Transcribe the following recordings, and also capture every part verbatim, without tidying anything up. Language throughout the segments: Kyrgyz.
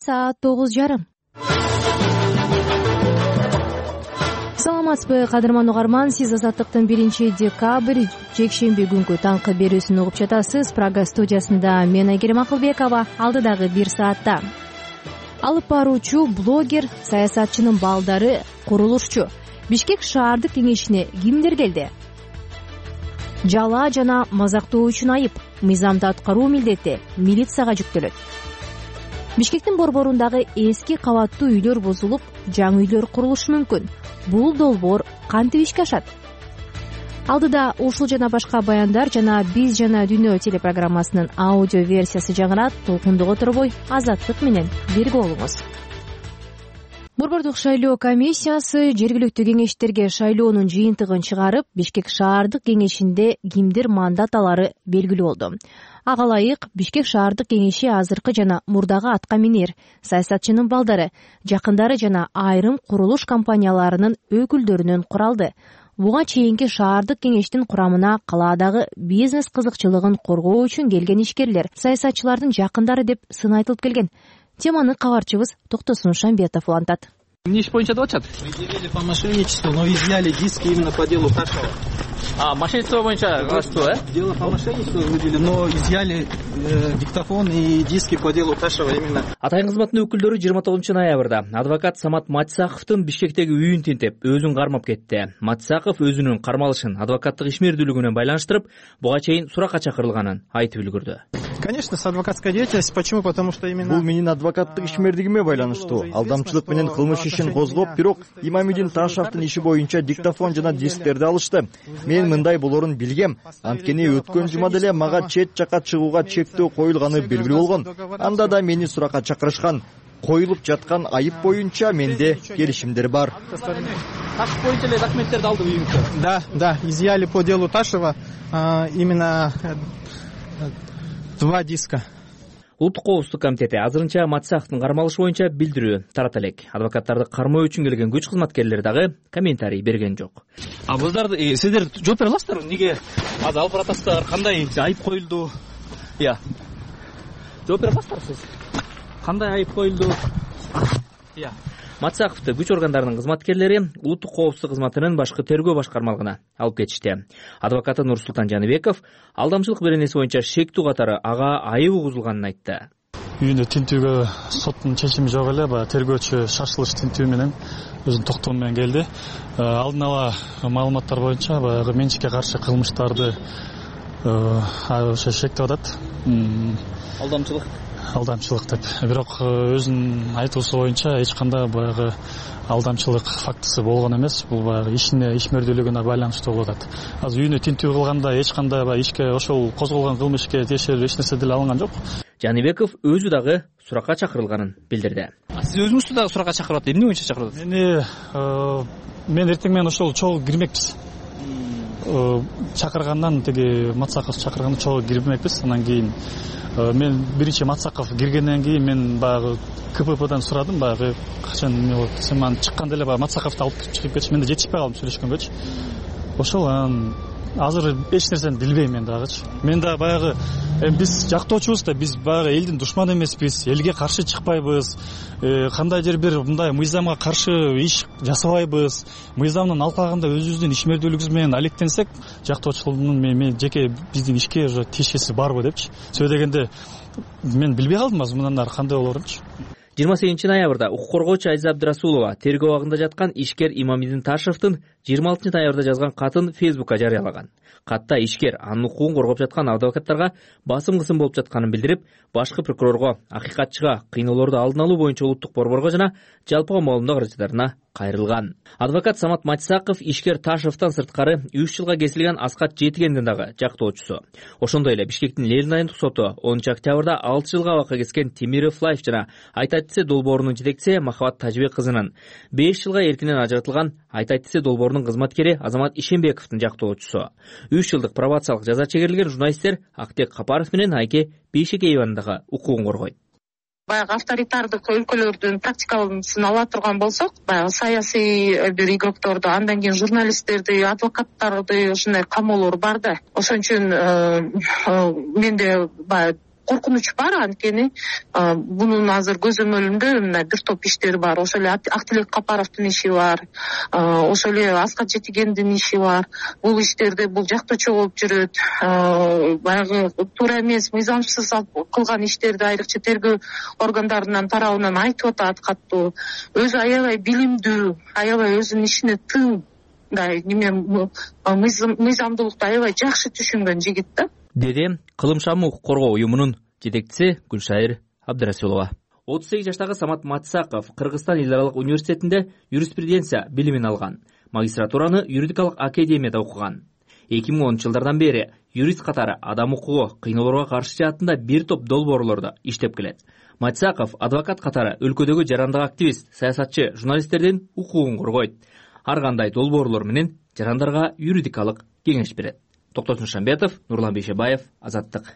саат тогуз жарым. Саламатсызбы кадырман угарман, сиз Азаттыктын биринчи декабрь жекшемби күнгү таңкы берүүсүн угуп жатасыз. Прага студиясында мен Айгерим Акылбекова. Алдыдагы бир саатта алып баруучу, блогер, саясатчынын балдары, курулушчу. Бишкек шаардык кеңешине кимдер келди? Жала жана мазактоо үчүн айып, мыйзамды аткаруу милдети милицияга жүктөлөт. Бишкектин борборундагы эски кабаттуу үйлөр бузулуп, жаңы үйлөр курулушу мүмкүн. Бул долбоор кантип ишке ашат? Алдыда ушул жана башка баяндар жана Биз жана Дүйнө телепрограммасынын аудио версиясы жаңырат. Толкундук оторбой Азаттык менен бирге болуңуз. Борбордук шайлоо комиссиясы жергиликтүү кеңештерге шайлоонун жыйынтыгын чыгарып, Бишкек шаардык кеңешинде кимдир мандат алары белгилүү болду. Ага ылайык Бишкек шаардык кеңеши азыркы жана мурдагы атка минер, саясатчынын балдары, жакындары жана айрым курулуш компанияларынын өкүлдөрүнөн куралды. Буга чейинки шаардык кеңештин курамына калаадагы бизнес кызыкчылыгын коргоо үчүн келген ишкерлер, саясатчылардын жакындары деп сын айтылып келген. Теманы кабарчыбыз Токтосун Шамбетов улантат. Эмне иш боюнча деп атышат? Предъявили по мошенничеству, но изъяли диски именно по делу Ташева. А, мошенничество боюнча что, э? Дело по мошенничеству выделили, но изъяли э, диктофон и диски по делу Ташева именно. Атайын кызматтын өкүлдөрү жыйырма тогузунчу ноябрда адвокат Самат Матисаковдун Бишкектеги үйүн тинтеп, өзүн кармап кетти. Матисаков өзүнүн кармалышын адвокаттык ишмердүүлүгүнө байланыштырып, буга чейин суракка чакырылганын айтып үлгүрдү. Конечно, с адвокатской деятельностью. Почему? Потому что именно... Бул менин адвокаттык ишмердигиме байланыштуу. Алдамчылык менен кылмыш ишин козгоп, бирок Имамидин Ташевдин иши боюнча диктофон жана дисктерди алышты. Мен мындай болорун билгем. Анткени өткөн жума деле мага чет жака чыгууга чектөө коюлганы белгилүү болгон. Анда да мени суракка чакырышкан. Коюлуп жаткан айып боюнча менде келишимдер бар. Ташев боюнча эле документтерди алды үйүңүзгө? Да, да, изъяли по делу Ташева а, именно два диска. Улуттук коопсуздук комитети азырынча Матисаковдун кармалышы боюнча билдирүү тарата элек. Адвокаттарды кармоо үчүн келген күч кызматкерлери дагы комментарий берген жок. А буздарды сиздер жооп бере аласыздарбы? Эмнеге азыр алып баратасыздар? Кандай айып коюлду? Ыя. Жооп бере аласыздарбы сиз? Кандай айып коюлду? Ыя. Матисаковду күч органдарынын кызматкерлери улуттук коопсуздук кызматынын башкы тергөө башкармалыгына алып кетишти. Адвокаты Нурсултан Жаныбеков алдамчылык беренеси боюнча шектүү катары ага айып угузулганын айтты. Үйүндө тинтүүгө соттун чечими жок эле, баягы тергөөчү шашылыш тинтүү менен өзүнүн токтому менен келди. Алдын ала маалыматтар боюнча баягы менчикке каршы кылмыштарды ошо шектеп атат. Алдамчылык алдамчылык деп. Бирок өзүнүн айтуусу боюнча эч кандай баягы алдамчылык фактысы болгон эмес. Бул баягы ишине, ишмердүүлүгүнө байланыштуу болуп атат. Азыр үйүнө тинтүү кылганда эч кандай баягы ишке, ошол козголгон кылмыш ишке тиешелүү эч нерсе деле алынган жок. Жаныбеков өзү дагы суракка чакырылганын билдирди. Сиз өзүңүздү дагы суракка чакырып атты. Эмне боюнча чакырып атасыз? Мени мен эртең менен ошол чогуу кирмекпиз. Чакыргандан теги Матисаков чакырганда чогуу кирмекпиз. Анан кийин мен биринчи Матисаков киргенден кийин мен баягы КППдан сурадым, баягы качан эмне болот, сен маны чыкканда эле баягы Матисаковду алып чыгып кетчи, менде жетишпей калдым сүйлөшкөнгөчү. Ошол анан азыр эч нерсени билбейм мен дагычы. Мен да баягы биз жактоочубуз да, биз баягы элдин душманы эмеспиз, элге каршы чыкпайбыз, кандайдыр бир мындай мыйзамга каршы иш жасабайбыз. Мыйзамдын алкагында өзүбүздүн ишмердүүлүгүбүз менен алектенсек, жактоочулугунун мен жеке биздин ишке уже тиешеси барбы депчи. Сөзү дегенде мен билбей калдым азыр мындан ары кандай болорунчу. жыйырма сегизинчи ноябрда укук коргоочу Айза Абдырасулова тергөө абагында жаткан ишкер Имамидин Ташевдин жыйырма алтынчы ноябрда жазган катын Фейсбукка жарыялаган. Катта ишкер анын укугун коргоп жаткан адвокаттарга басым кысым болуп жатканын билдирип, башкы прокурорго, акыйкатчыга, кыйноолорду алдын алуу боюнча улуттук борборго жана жалпыга маалымдоо каражаттарына кайрылган. Адвокат Самат Матисаков ишкер Ташевден сырткары үч жылга кесилген Аскат Жетигендин дагы жактоочусу. Ошондой эле Бишкектин Ленин айындык соту онунчу октябрда алты жылга абакка кескен Темиров Лайф жана Айтайтисе долбоорунун жетекчиси Махабат Тажибек кызынын беш жылга эркинен ажыратылган Айтайтисе долбоорунун кызматкери Азамат Ишенбековдун жактоочусу. үч жылдык пробациялык жаза чегерилген журналисттер Актек Капаров менен Айке Бейшекееванын дагы укугун коргойт. Баягы авторитардык өлкөлөрдүн практикасын ала турган болсок, баягы саясий бир игрокторду, андан кийин журналисттерди, адвокаттарды ушундай камоолор бар да. Ошон үчүн менде баягы коркунуч бар, анткени бунун азыр көзөмөлүндө мына бир топ иштер бар. Ошо эле Актилек Капаровдун иши бар, ошо эле Аскат Жетигендин иши бар. Бул иштерде бул жактоочу болуп жүрөт. Баягы туура эмес, мыйзамсыз кылган иштерди айрыкча тергөө органдарынын тарабынан айтып атат каттуу. Өзү аябай билимдүү, аябай өзүнүн ишине тың, неме мыйзамдуулукту аябай жакшы түшүнгөн жигит да, деди Кылымшам укук коргоо уюмунун жетекчиси Гүлшайыр Абдрасулова. отуз сегиз жаштагы Самат Матсаков Кыргызстан эл аралык университетинде юриспруденция билимин алган. Магистратураны юридикалык академияда окуган. эки миң онунчу жылдардан бери юрист катары адам укугу, кыйноолорго каршы жаатында бир топ долбоорлордо иштеп келет. Матсаков адвокат катары өлкөдөгү жарандык активист, саясатчы, журналисттердин укугун коргойт. Ар кандай долбоорлор менен жарандарга юридикалык кеңеш берет. Токтосун Шамбетов, Нурлан Бейшебаев, Азаттык.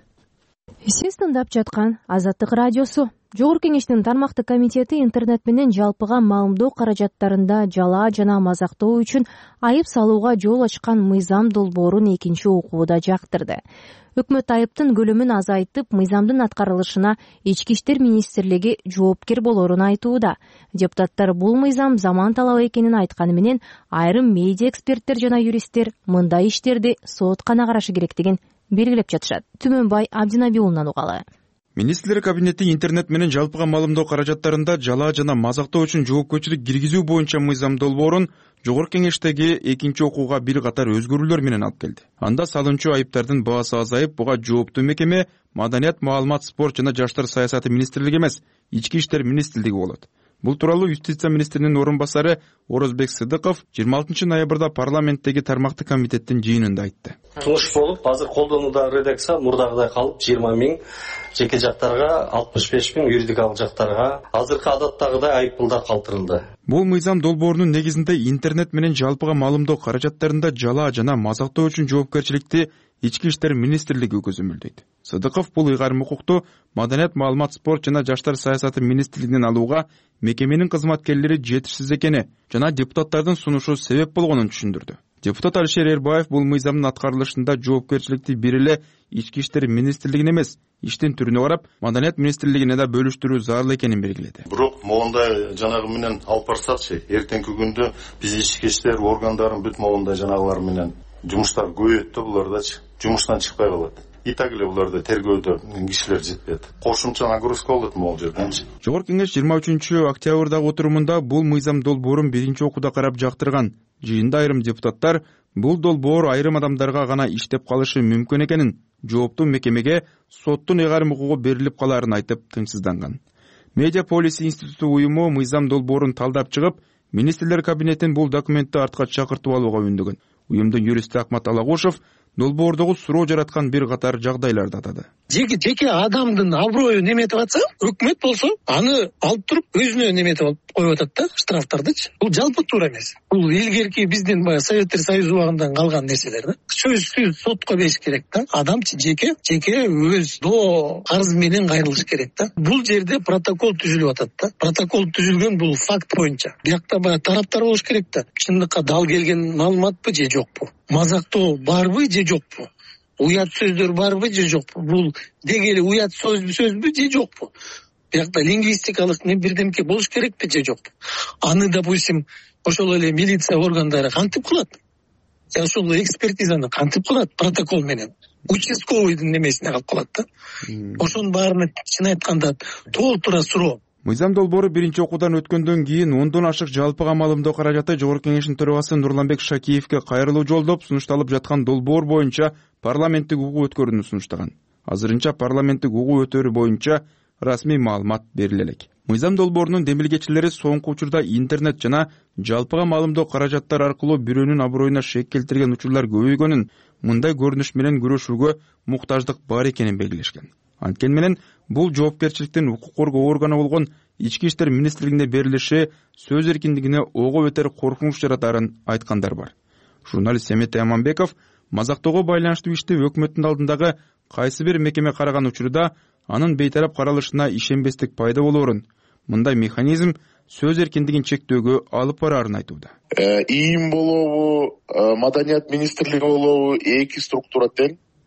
Сиз тыңдап жаткан Азаттык радиосу. Жогорку кеңештин тармактык комитети интернет менен жалпыга маалымдоо каражаттарында жалаа жана мазактоо үчүн айып салууга жол ачкан мыйзам долбоорун экинчи окууда жактырды. Өкмөт айыптын көлөмүн азайтып, мыйзамдын аткарылышына Ички иштер министрлиги жоопкер болорун айтууда. Депутаттар бул мыйзам заман талабы экенин айтканы менен, айрым медиа эксперттер жана юристтер мындай иштерди сотко карашы керектигин белгилеп жатышат. Түмөнбай Абдинаби уулунан угалы. Министрлер кабинети интернет менен жалпыга маалымдоо каражаттарында жалаа жана мазактоо үчүн жоопкерчилик киргизүү боюнча мыйзам долбоорун жогорку кеңештеги экинчи окууга бир катар өзгөрүүлөр менен алып келди. Анда салынчу айыптардын баасы азайып, буга жооптуу мекеме Маданият, маалымат, спорт жана жаштар саясаты министрлиги эмес, Ички иштер министрлиги болот. Бул тууралуу юстиция министринин орун басары Орозбек Сыдыков жыйырма алтынчы ноябрда парламенттеги тармактык комитеттин жыйынында айтты. Тунуш болуп, азыр колдонуудагы редакция мурдагыдай калып жыйырма миң, жеке жактарга алтымыш беш миң, юридикалык жактарга азыркы адаттагыдай айыппулдар калтырылды. Бул мыйзам долбоорунун негизинде интернет менен жалпыга маалымдоо каражаттарында жалаа жана мазактоо үчүн жоопкерчиликти Ички иштер министрлиги көзөмөлдөйт. Сыдыков бул ыйгарым укукту Маданият, маалымат, спорт жана жаштар саясаты министрлигинен алууга мекеменин кызматкерлери жетишсиз экени жана депутаттардын сунушу себеп болгонун түшүндүрдү. Депутат Алишер Эрбаев бул мыйзамдын аткарылышында жоопкерчиликти бир эле Ички иштер министрлигине эмес, иштин түрүнө карап, Маданият министрлигине да бөлүштүрүү зарыл экенин белгиледи. Бирок могундай жанагы менен алып барсакчы, эртеңки күндө биз ички иштер органдарын бүт могундай жанагылар менен жумуштар көбөйөт да, булардачы жумуштан чыкпай калат. И так эле буларда тергөөдө кишилер жетпейт. Кошумча нагрузка болот могул жерденчи. Жогорку кеңеш жыйырма үчүнчү октябрдагы отурумунда бул мыйзам долбоорун биринчи окууда карап жактырган. Жыйында айрым депутаттар бул долбоор айрым адамдарга гана иштеп калышы мүмкүн экенин, жооптуу мекемеге соттун ыйгарым укугу берилип калаарын айтып тынчсызданган. Медиа Полиси институту уюму мыйзам долбоорун талдап чыгып, министрлер кабинетин бул документти артка чакыртып алууга үндөгөн. Уюмдун юристи Акмат Алагушев долбоордогу суроо жараткан бир катар жагдайларды атады. Жеке жеке адамдын аброюн эметип атса, өкмөт болсо, аны алып туруп өзүнө неметип коюп атат да, штрафтардычы. Бул жалпы туура эмес. Бул илгерки биздин баягы Советтер Союзу убагынан калган нерселер да. Сөзсүз сотко бериш керек да. Адамчы жеке жеке өз до карыз менен кайрылыш керек да. Бул жерде протокол түзүлүп атат да. Протокол түзүлгөн бул факт боюнча. Биякта баягы тараптар болуш керек да. Чындыкка дал келген маалыматпы же жокпу? Мазактоо барбы же жокпу? Уят сөздөр барбы же жокпу? Бул деги эле уят сөзбү сөзбү же жокпу? Биякта лингвистикалык не бирдемке болуш керекпи же жокпу? Аны, допустим, ошол эле милиция органдары кантип кылат? Же ошол экспертизаны кантип кылат протокол менен? Участковыйдын немесине калып калат да. Ошонун баарына чын айтканда толтура суроо. Мыйзам долбоору биринчи окуудан өткөндөн кийин ондон ашык жалпыга маалымдоо каражаты Жогорку кеңештин төрагасы Нурланбек Шакиевке кайрылуу жолдоп, сунушталып жаткан долбоор боюнча парламенттик угуу өткөрүүнү сунуштаган. Азырынча парламенттик угуу өтөрү боюнча расмий маалымат бериле элек. Мыйзам долбоорунун демилгечилери соңку учурда интернет жана жалпыга маалымдоо каражаттар аркылуу бирөөнүн аброюна шек келтирген учурлар көбөйгөнүн, мындай көрүнүш менен күрөшүүгө муктаждык бар экенин белгилешкен. Анткени менен бул жоопкерчиликтин укук коргоо органы болгон Ички иштер министрлигине берилиши сөз эркиндигине ого бетер коркунуч жаратарын айткандар бар. Журналист Семет Аманбеков мазактоого байланыштуу ишти өкмөттүн алдындагы кайсы бир мекеме караган учурда анын бейтарап каралышына ишенбестик пайда болоорун, мындай механизм сөз эркиндигин чектөөгө алып бараарын айтууда. ИИМ болобу, Маданият министрлиги болобу, эки структура тең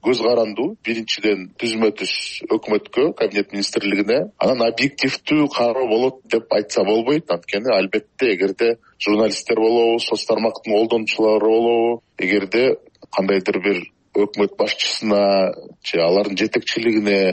көз карандуу. Биринчиден түзмө түз өкмөткө, кабинет министрлигине, анан объективдүү кароо болот деп айтса болбойт. Анткени албетте эгерде журналисттер болобу, соц тармактын колдонуучулары болобу, эгерде кандайдыр бир өкмөт башчысына же алардын жетекчилигине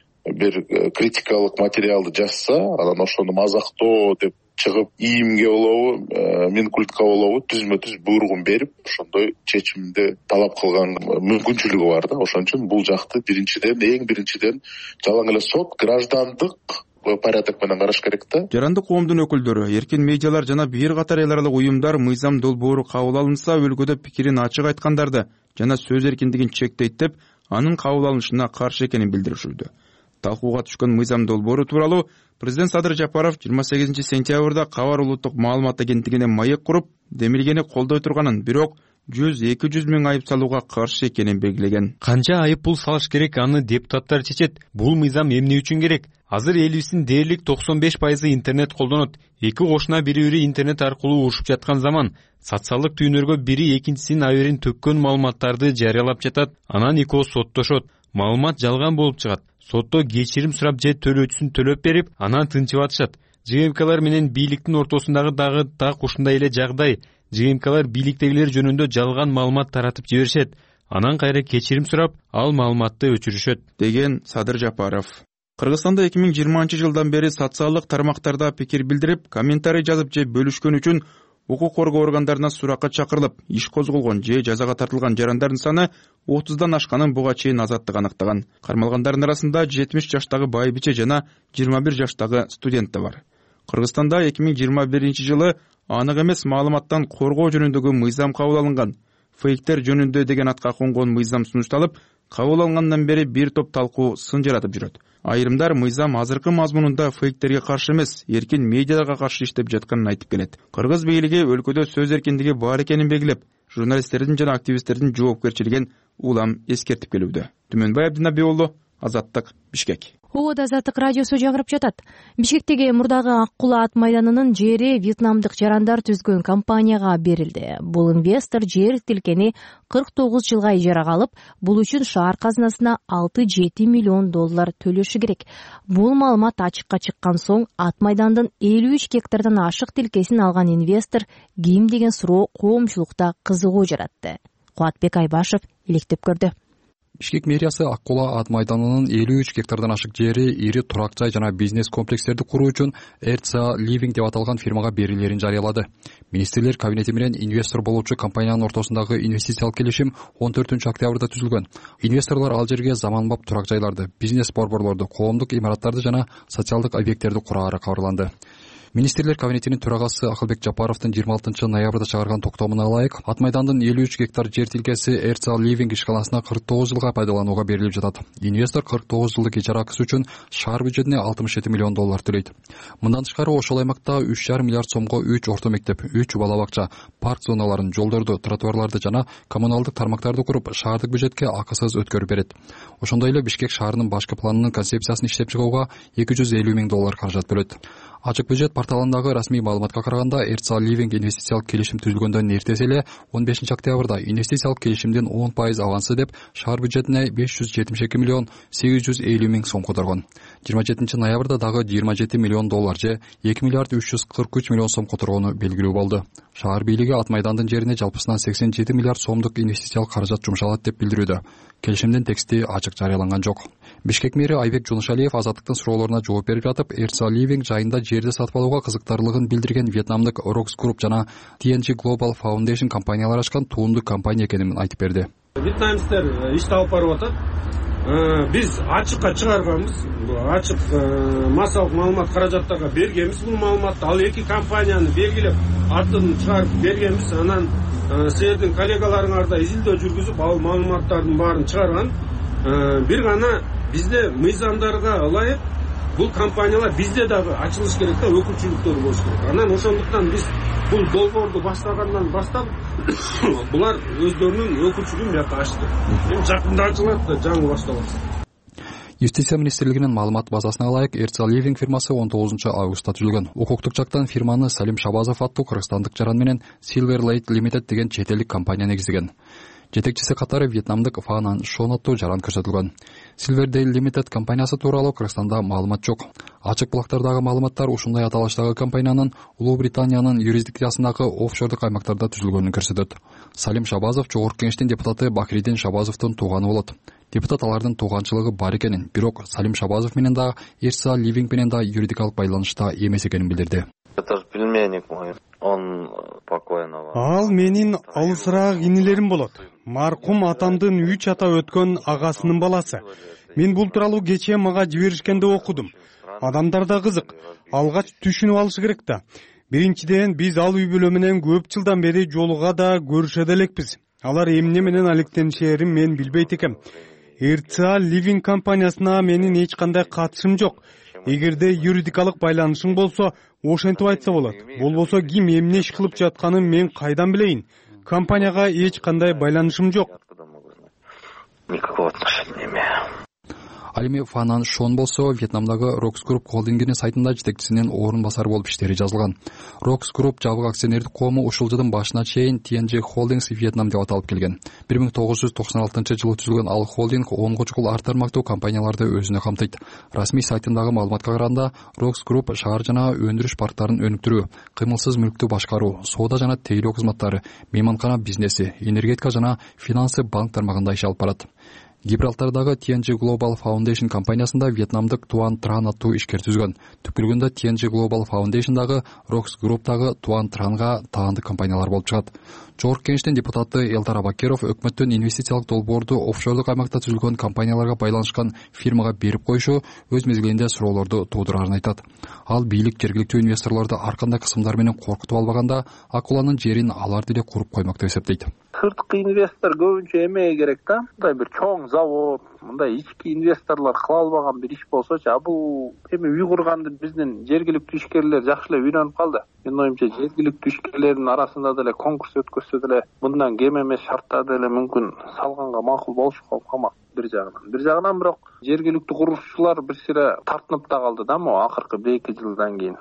бир критикалык материалды жазса, анан ошону мазактоо деп чыгып ийимге болобу, минкультка болобу түзмө түз буйругун берип, ошондой чечимди талап кылган мүмкүнчүлүгү бар да. Ошон үчүн бул жакты биринчиден, эң биринчиден жалаң эле сот граждандык порядок менен караш керек да. Жарандык коомдун өкүлдөрү, эркин медиалар жана бир катар эл аралык уюмдар мыйзам долбоору кабыл алынса, өлкөдө пикирин ачык айткандарды жана сөз эркиндигин чектейт деп, анын кабыл алынышына каршы экенин билдиришүүдө. Талкууга түшкөн мыйзам долбоору тууралуу президент Садыр Жапаров жыйырма сегизинчи сентябрда Кабар улуттук маалымат агенттигине маек куруп, демилгени колдой турганын, бирок жүз эки жүз миң айып салууга каршы экенин белгилеген. Канча айып пул салыш керек, аны депутаттар чечет. Бул мыйзам эмне үчүн керек? Азыр элибиздин дээрлик токсон беш пайызы интернет колдонот. Эки кошуна бири-бири интернет аркылуу урушуп жаткан заман. Социалдык түйүнөргө бири экинчисинин аберин төккөн маалыматтарды жарыялап жатат. Анан экөө соттошот. Маалымат жалган болуп чыгат. Сотто кечирим сурап же төлөөчүсүн төлөп берип, анан тынчып атышат. ЖМКлар менен бийликтин ортосундагы дагы так ушундай эле жагдай. ЖМКлар бийликтегилер жөнүндө жалган маалымат таратып жиберишет. Анан кайра кечирим сурап, ал маалыматты өчүрүшөт, деген Садыр Жапаров. Кыргызстанда эки миң жыйырманчы жылдан бери социалдык тармактарда пикир билдирип, комментарий жазып же бөлүшкөн үчүн укук коргоо органдарына суракка чакырылып, иш козголгон же жазага тартылган жарандардын саны отуздан ашканын буга чейин азаттык аныктаган. Кармалгандардын арасында жетимиш жаштагы байбиче жана жыйырма бир жаштагы студент да бар. Кыргызстанда эки миң жыйырма биринчи жылы анык эмес маалыматтан коргоо жөнүндөгү мыйзам кабыл алынган. Фейктер жөнүндө деген атка конгон мыйзам сунушталып, кабыл алынгандан бери бир топ талкуу сын жаратып жүрөт. Айрымдар мыйзам азыркы мазмунунда фейктерге каршы эмес, эркин медиаларга каршы иштеп жатканын айтып келет. Кыргыз бийлиги өлкөдө сөз эркиндиги бар экенин белгилеп, журналисттердин жана активисттердин жоопкерчилигин улам эскертип келүүдө. Түмөнбай Абдинабий уулу, Азаттык, Бишкек. Оода Азаттык радиосу жагырып жатат. Бишкектеги мурдагы Ак Кула ат майданынын жери вьетнамдык жарандар түзгөн компанияга берилди. Бул инвестор жер тилкени кырк тогуз жылга ижарага алып, бул үчүн шаар казынасына алты жети миллион доллар төлөшү керек. Бул маалымат ачыкка чыккан соң ат майдандын элүү үч гектардан ашык тилкесин алган инвестор ким деген суроо коомчулукта кызыгуу жаратты. Кубатбек Айбашев иликтеп көрдү. Бишкек мэриясы Ак Кула ат майданынын элүү үч гектардан ашык жери ири турак жай жана бизнес комплекстерди куруу үчүн эр си эй Living деп аталган фирмага берилерин жарыялады. Министрлер кабинети менен инвестор болуучу компаниянын ортосундагы инвестициялык келишим он төртүнчү октябрда түзүлгөн. Инвесторлор ал жерге заманбап турак жайларды, бизнес борборлорду, коомдук имараттарды жана социалдык объекттерди кураары кабарланды. Министрлер кабинетинин төрагасы Акылбек Жапаровдун жыйырма алтынчы ноябрда чыгарган токтомуна ылайык, ат майдандын элүү үч гектар жер тилкеси эр си эй Living ишканасына кырк тогуз жылга пайдаланууга берилип жатат. Инвестор кырк тогуз жылдык ижара акысы үчүн шаар бюджетине алтымыш жети миллион доллар төлөйт. Мындан тышкары ошол аймакта үч жарым миллиард сомго үч орто мектеп, үч бала бакча, парк зоналарын, жолдорду, тротуарларды жана коммуналдык тармактарды куруп, шаардык бюджетке акысыз өткөрүп берет. Ошондой эле Бишкек шаарынын башкы планынын концепциясын иштеп чыгууга эки жүз элүү миң доллар каражат бөлөт. Ачык бюджет порталындагы расмий маалыматка караганда, эр си эй Living инвестициялык келишим түзүлгөндөн эртеси эле он бешинчи октябрда инвестициялык келишимдин он пайыз авансы деп шаар бюджетине беш жүз жетимиш эки миллион сегиз жүз элүү миң сом которгон. жыйырма жетинчи ноябрда дагы жыйырма жети миллион доллар же эки миллиард үч жүз кырк үч миллион сом которгону белгилүү болду. Шаар бийлиги ат майдандын жерине жалпысынан сексен жети миллиард сомдук инвестициялык каражат жумшалат деп билдирүүдө. Келишимдин тексти ачык жарыяланган жок. Бишкек мэри Айбек Жунушалиев Азаттыктын суроолоруна жооп берип жатып, эр си эй Living жайында жерди сатып алууга кызыктарлыгын билдирген вьетнамдык Rox Group жана ти эн джи Global Foundation компаниялар ачкан туунду компания экенин айтып берди. Вьетнамецтер ишти алып барып атат. Биз ачыкка чыгарганбыз. Ачык массалык маалымат каражаттарга бергенбиз бул маалыматты. Ал эки компанияны белгилеп, атын чыгарып бергенбиз. Анан силердин коллегаларыңар да изилдөө жүргүзүп, ал маалыматтардын баарын чыгарган. Бир гана бизде мыйзамдарга ылайык бул компаниялар бизде дагы ачылыш керек да, өкүлчүлүктөр болуш керек. Анан ошондуктан биз бул долбоорду баштагандан баштап булар өздөрүнүн өкүлчүлүгүн бияка ачты. Эми жакында ачылат да, жаңы башталат. Юстиция министрлигинин маалымат базасына ылайык, эр си эй Living фирмасы он тогузунчу августта түзүлгөн. Укуктук жактан фирманы Салим Шабазов аттуу кыргызстандык жаран менен Silver Lake Limited деген чет элдик компания негиздеген. Жетекчиси катары вьетнамдык Фанан Шон аттуу жаран көрсөтүлгөн. Silverdale Limited компаниясы тууралуу Кыргызстанда маалымат жок. Ачык булактардагы маалыматтар ушундай аталыштагы компаниянын Улуу Британиянын юрисдикциясындагы офшордук аймактарда түзүлгөнүн көрсөтөт. Салим Шабазов Жогорку Кеңештин депутаты Бакиридин Шабазовдун тууганы болот. Депутат алардын тууганчылыгы бар экенин, бирок Салим Шабазов менен да Эрца Ливинг менен да юридикалык байланышта эмес экенин билдирди. Это же племянник мой, он покойного. Ал менин алысыраак инилерим болот. Маркум атамдын үч ата өткөн агасынын баласы. Мен бул тууралуу кечээ мага жиберишкенде окудум. Адамдар да кызык. Алгач түшүнүп алышы керек да. Биринчиден биз ал үй бүлө менен көп жылдан бери жолуга да көрүшөт элекпиз. Алар эмне менен алектенишерин мен билбейт экем. Эрца Ливинг компаниясына менин эч кандай катышым жок. Эгерде юридикалык байланышың болсо, ошентип айтса болот. Болбосо ким эмне иш кылып жатканын мен кайдан билейин? Компанияга эч кандай байланышым жок. Никакого отношения не имею. Ал эми Фанан Шон болсо Вьетнамдагы Rox Group холдингинин сайтында жетекчисинин орун басары болуп иштери жазылган. Rox Group жабык акционердик коому ушул жылдын башына чейин Ти Эн Джи Holdings Vietnam деп аталып келген. бир миң тогуз жүз токсон алтынчы жылы түзүлгөн ал холдинг онго чукул ар тармактуу компанияларды өзүнө камтыйт. Расмий сайтындагы маалыматка караганда Rox Group шаар жана өндүрүш парктарын өнүктүрүү, кыймылсыз мүлктү башкаруу, соода жана тейлөө кызматтары, мейманкана бизнеси, энергетика жана финансы банк тармагында иш алып барат. Гибралтардагы Ти Эн Джи Global Foundation компаниясында вьетнамдык Туан Тран аттуу ишкер түзгөн. Түпкүлүгүндө Ти Эн Джи Global Foundation'дагы Rox Group'тагы Туан Транга таандык компаниялар болуп чыгат. Жогорку Кеңештин депутаты Элдар Абакиров өкмөттүн инвестициялык долбоорду офшордук аймакта түзүлгөн компанияларга байланышкан фирмага берип коюшу өз мезгилинде суроолорду туудурарын айтат. Ал бийлик жергиликтүү инвесторлорду ар кандай кысымдар менен коркутуп албаганда акуланын жерин алар деле куруп коймок деп эсептейт. Сырткы инвестор көбүнчө эмее керек да. Мындай бир чоң завод, мындай ички инвесторлор кыла албаган бир иш болсочу, а бул эми үй курганды биздин жергиликтүү ишкерлер жакшы эле үйрөнүп калды. Менин оюмча жергиликтүү ишкерлердин арасында деле конкурс өткөзсө деле мындан кем эмес шарттарды деле мүмкүн салганга макул болушу калмак бир жагынан. Бир жагынан бирок жергиликтүү курушчулар бир сире тартынып да калды да, могу акыркы бир эки жылдан кийин.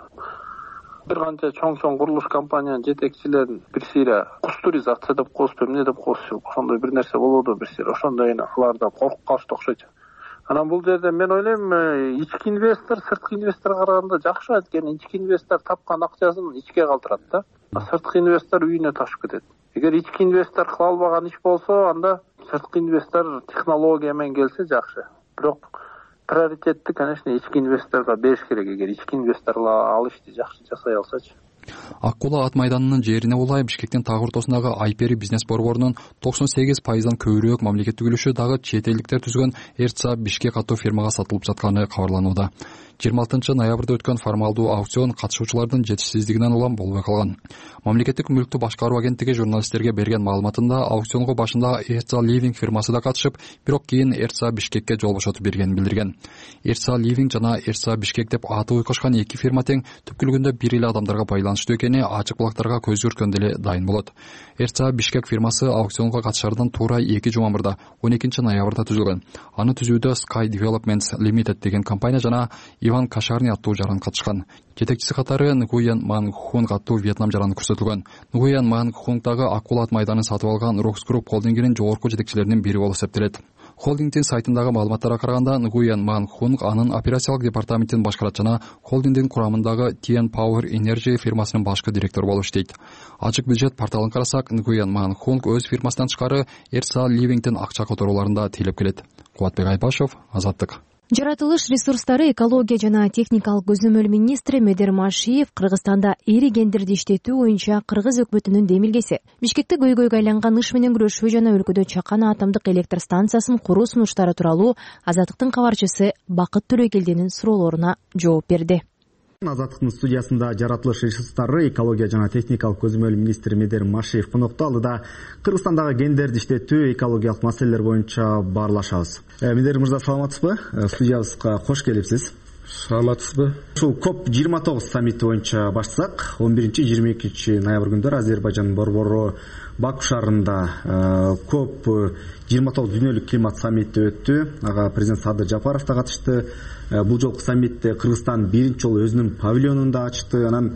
Бир канча чоң-чоң курулуш компаниянын жетекчилерин бир сире кустуризация деп коюшту, эмне деп коюшту, ошондой бир нерсе болууда бир сире. Ошондой алар да коркуп калышты окшойт. Анан бул жерде мен ойлойм, ички инвестор сырткы инвесторго караганда жакшы экен. Ички инвестор тапкан акчасын ичке калтырат да. А сырткы инвестор үйүнө ташып кетет. Эгер ички инвестор кыла албаган иш болсо, анда сырткы инвестор технология менен келсе жакшы. Бирок приоритетти, конечно, ички инвесторго бериш керек, эгер ички инвесторлор ал ишти жакшы жасай алсачы. Аккула ат майданынын жерине улай Бишкектин таг ортосундагы Айпери бизнес борборунун токсон сегиз пайыздан көбүрөөк мамлекеттик үлүшү дагы чет элдиктер түзгөн Эрца Бишкек аттуу фирмага сатылып жатканы кабарланууда. жыйырма алтынчы ноябрда өткөн формалдуу аукцион катышуучулардын жетишсиздигинен улам болбой калган. Мамлекеттик мүлктү башкаруу агенттиги журналисттерге берген маалыматында аукционго башында Эрца Ливинг фирмасы да катышып, бирок кийин Эрца Бишкекке жол бошотуп бергенин билдирген. Эрца Ливинг жана Эрца Бишкек деп аты уйкушкан эки фирма тең түпкүлүгүндө бир эле адамдарга байланыштуу экени ачык булактарга көз жүргөндө эле дайын болот. Эрца Бишкек фирмасы аукционго катышардан туура эки жума мурда он экинчи ноябрда түзүлгөн. Аны түзүүдө Sky Developments Limited деген компания жана Иван Кашарни аттуу жаран катышкан. Жетекчиси катары Нгуен Ман Хунг аттуу Вьетнам жараны көрсөтүлгөн. Нгуен Ман Хунгдагы Акула ат майданын сатып алган Rox Group холдингинин жогорку жетекчилеринин бири болуп эсептелет. Холдингдин сайтындагы маалыматтарга караганда Нгуен Ман Хунг анын операциялык департаментин башкарат жана холдингдин курамындагы Ти Эн Power Energy фирмасынын башкы директору болуп иштейт. Ачык бюджет порталын карасак, Нгуен Ман Хунг өз фирмасынан тышкары Эрца Ливингдин акча которууларында тейлеп келет. Кубатбек Айбашев, Азаттык. Жаратылыш ресурстары, экология жана техникалык көзөмөл министри Медер Машиев Кыргызстанда эри гендерди иштетүү боюнча кыргыз өкмөтүнүн демилгеси, Бишкекте көйгөйгө айланган ыш менен күрөшүү жана өлкөдө Чакан атомдук электр станциясын куруу сунуштары тууралуу Азаттыктын кабарчысы Бакыт Төрөгелдинин суроолоруна жооп берди. Азаттыктын студиясында жаратылыш ресурстары, экология жана техникалык көзөмөл министри Медер Машиев конокто. Алдыда Кыргызстандагы гендерди иштетүү, экологиялык маселелер боюнча баарлашабыз. Медер мырза, саламатсызбы? Студиябызга кош келипсиз. Саламатсызбы? Ушул коп жыйырма тогуз саммити боюнча баштасак, он биринчи жыйырма экинчи ноябрь күндөрү Азербайжандын борбору Баку шаарында коп жыйырма тогуз дүйнөлүк климат саммити өттү. Ага президент Садыр Жапаров да катышты. Бул жолку саммитте Кыргызстан биринчи жолу өзүнүн павильонун да ачты. Анан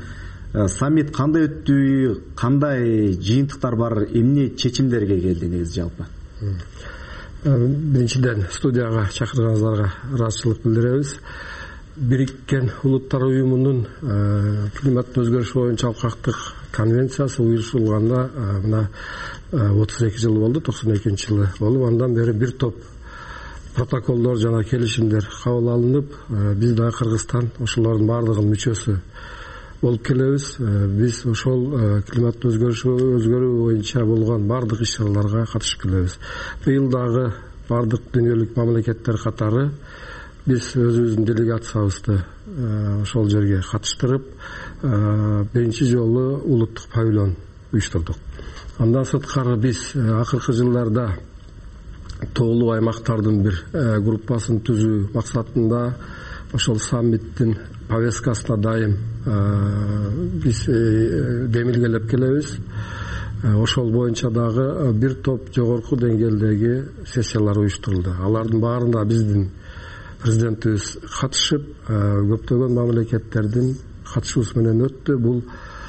саммит кандай өттү, кандай жыйынтыктар бар, эмне чечимдерге келди негизи жалпы? Биринчиден студияга чакырганыңыздарга ыраазычылык билдиребиз. Бириккен Улуттар уюмунун климаттын өзгөрүшү боюнча алкактык конвенциясы уюшулганда мына отуз эки жыл болду, токсон экинчи жылы болуп, андан бери бир топ протоколдор жана келишимдер кабыл алынып, биз дагы Кыргызстан ошолордун баардыгынын мүчөсү болуп келебиз. Биз ошол климаттын өзгөрүшү өзгөрүү боюнча болгон баардык иш-чараларга катышып келебиз. Быйыл дагы баардык дүйнөлүк мамлекеттер катары биз өзүбүздүн делегациябызды ошол жерге катыштырып, биринчи жолу улуттук павильон уюштурдук. Андан сырткары биз акыркы жылдарда тоолуу аймактардын бир группасын түзүү максатында ошол саммиттин повесткасына дайым биз демилгелеп келебиз. Ошол боюнча дагы бир топ жогорку деңгээлдеги сессиялар уюштурулду. Алардын баарында биздин президентибиз катышып, көптөгөн мамлекеттердин катышуусу менен өттү. Бул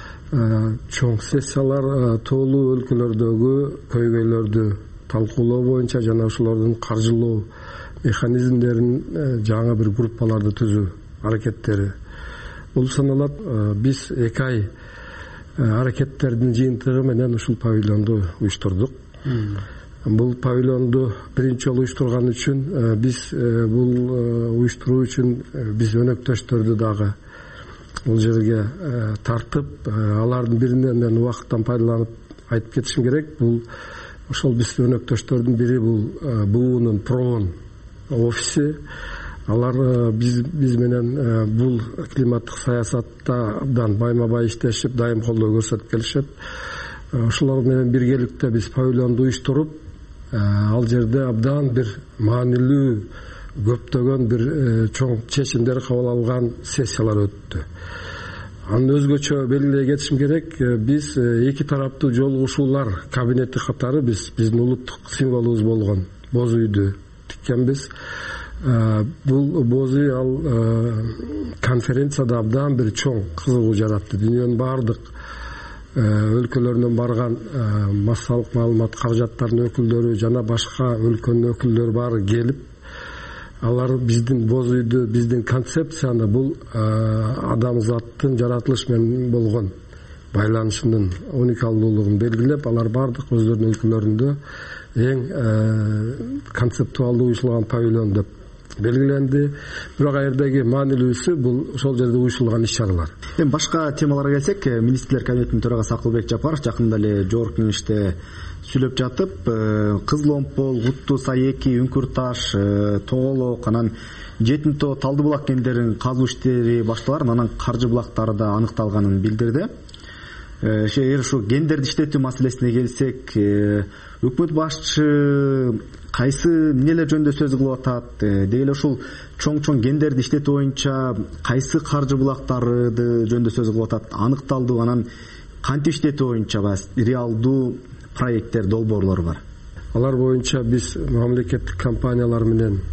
чоң сессиялар тоолуу өлкөлөрдөгү көйгөйлөрдү талкуулоо боюнча жана ошолордун каржылоо механизмдерин жаңы бир группаларды түзүү аракеттери болуп саналат. Биз эки ай аракеттердин жыйынтыгы менен ушул павильонду уюштурдук. Бул павильонду биринчи жолу уюштурган үчүн биз бул уюштуруу үчүн биз өнөктөштөрдү дагы бул жерге тартып, алардын биринен мен убакыттан пайдаланып айтып кетишим керек. Бул ошол биздин өнөктөштөрдүн бири бул буунун проон офиси. Алар биз биз менен бул климаттык саясатта абдан байма-бай иштешип, дайым колдоо көрсөтүп келишет. Ошолор менен биргеликте биз павильонду уюштуруп, ал жерде абдан бир маанилүү көптөгөн бир чоң чечимдер кабыл алган сессиялар өттү. Анын өзгөчө белгилей кетишим керек, биз эки тараптуу жолугушуулар кабинети катары биз биздин улуттук символубуз болгон боз үйдү тиккенбиз. Бул боз үй ал конференцияда абдан бир чоң кызыгуу жаратты. Дүйнөнүн баардык өлкөлөрүнөн барган массалык маалымат каражаттарынын өкүлдөрү жана башка өлкөнүн өкүлдөрү баары келип, алар биздин боз үйдү, биздин концепцияны, бул адамзаттын жаратылыш менен болгон байланышынын уникалдуулугун белгилеп, алар баардык өздөрүнүн өлкөлөрүндө эң концептуалдуу уюшулган павильон деп белгиленди. Бирок аердеги маанилүүсү бул ошол жерде уюшулган иш-чаралар. Эми башка темаларга келсек, министрлер кабинетинин төрагасы Акылбек Жапаров жакында эле жогорку кеңеште сүйлөп жатып, Кызыл Омпол, Куттуу Сай эки, Үңкүр Таш, Тоголок, анан Жетин Тоо, Талды булак кендерин казуу иштери башталарын, анан каржы булактары да аныкталганын билдирди. Эгер ушу гендерди иштетүү маселесине келсек, өкмөт башчы кайсы эмнелер жөнүндө сөз кылып атат, деги эле ушул чоң-чоң гендерди иштетүү боюнча кайсы каржы булактары жөнүндө сөз кылып атат, аныкталды, анан кантип иштетүү боюнча реалдуу проекттер, долбоорлор бар. Алар боюнча биз мамлекеттик компаниялар менен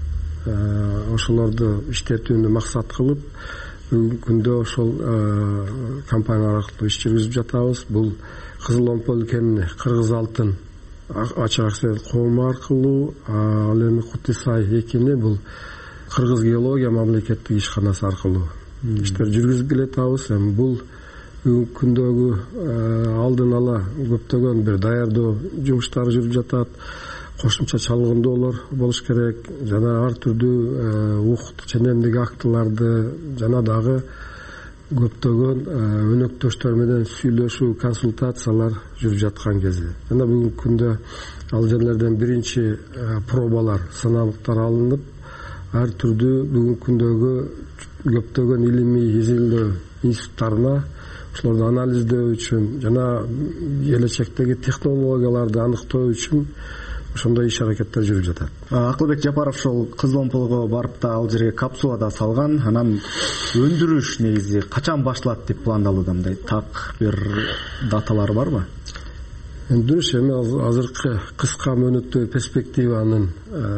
ошолорду иштетүүнү максат кылып, бүгүнкү күндө ошол компаниялар аркылуу иш жүргүзүп жатабыз. Бул Кызыл Омпол кенини Кыргыз Алтын ачык акчалык коому аркылуу, ал эми Куттуу Сай экини бул Кыргыз геология мамлекеттик ишканасы аркылуу иштер жүргүзүп келатабыз. Эми бул бүгүнкү күндөгү алдын ала көптөгөн бир даярдоо жумуштары жүрүп жатат. Кошумча чалгындоолор болуш керек, жана ар түрдүү укуктук ченемдик актыларды жана дагы көптөгөн өнөктөштөр менен сүйлөшүү, консультациялар жүрүп жаткан кези. Жана бүгүнкү күндө ал жерлерден биринчи пробалар, сыналыктар алынып, ар түрдүү бүгүнкү күндөгү көптөгөн илимий изилдөө институттарына ошолорду анализдөө үчүн жана келечектеги технологияларды аныктоо үчүн ошондой иш аракеттер жүрүп жатат. Акылбек Жапаров ошол Кызыл Омполго барып да ал жерге капсула да салган. Анан өндүрүш негизи качан башталат деп пландалууда, мындай так бир даталар барбы? Өндүрүш эми азыркы кыска мөөнөттүү перспективанын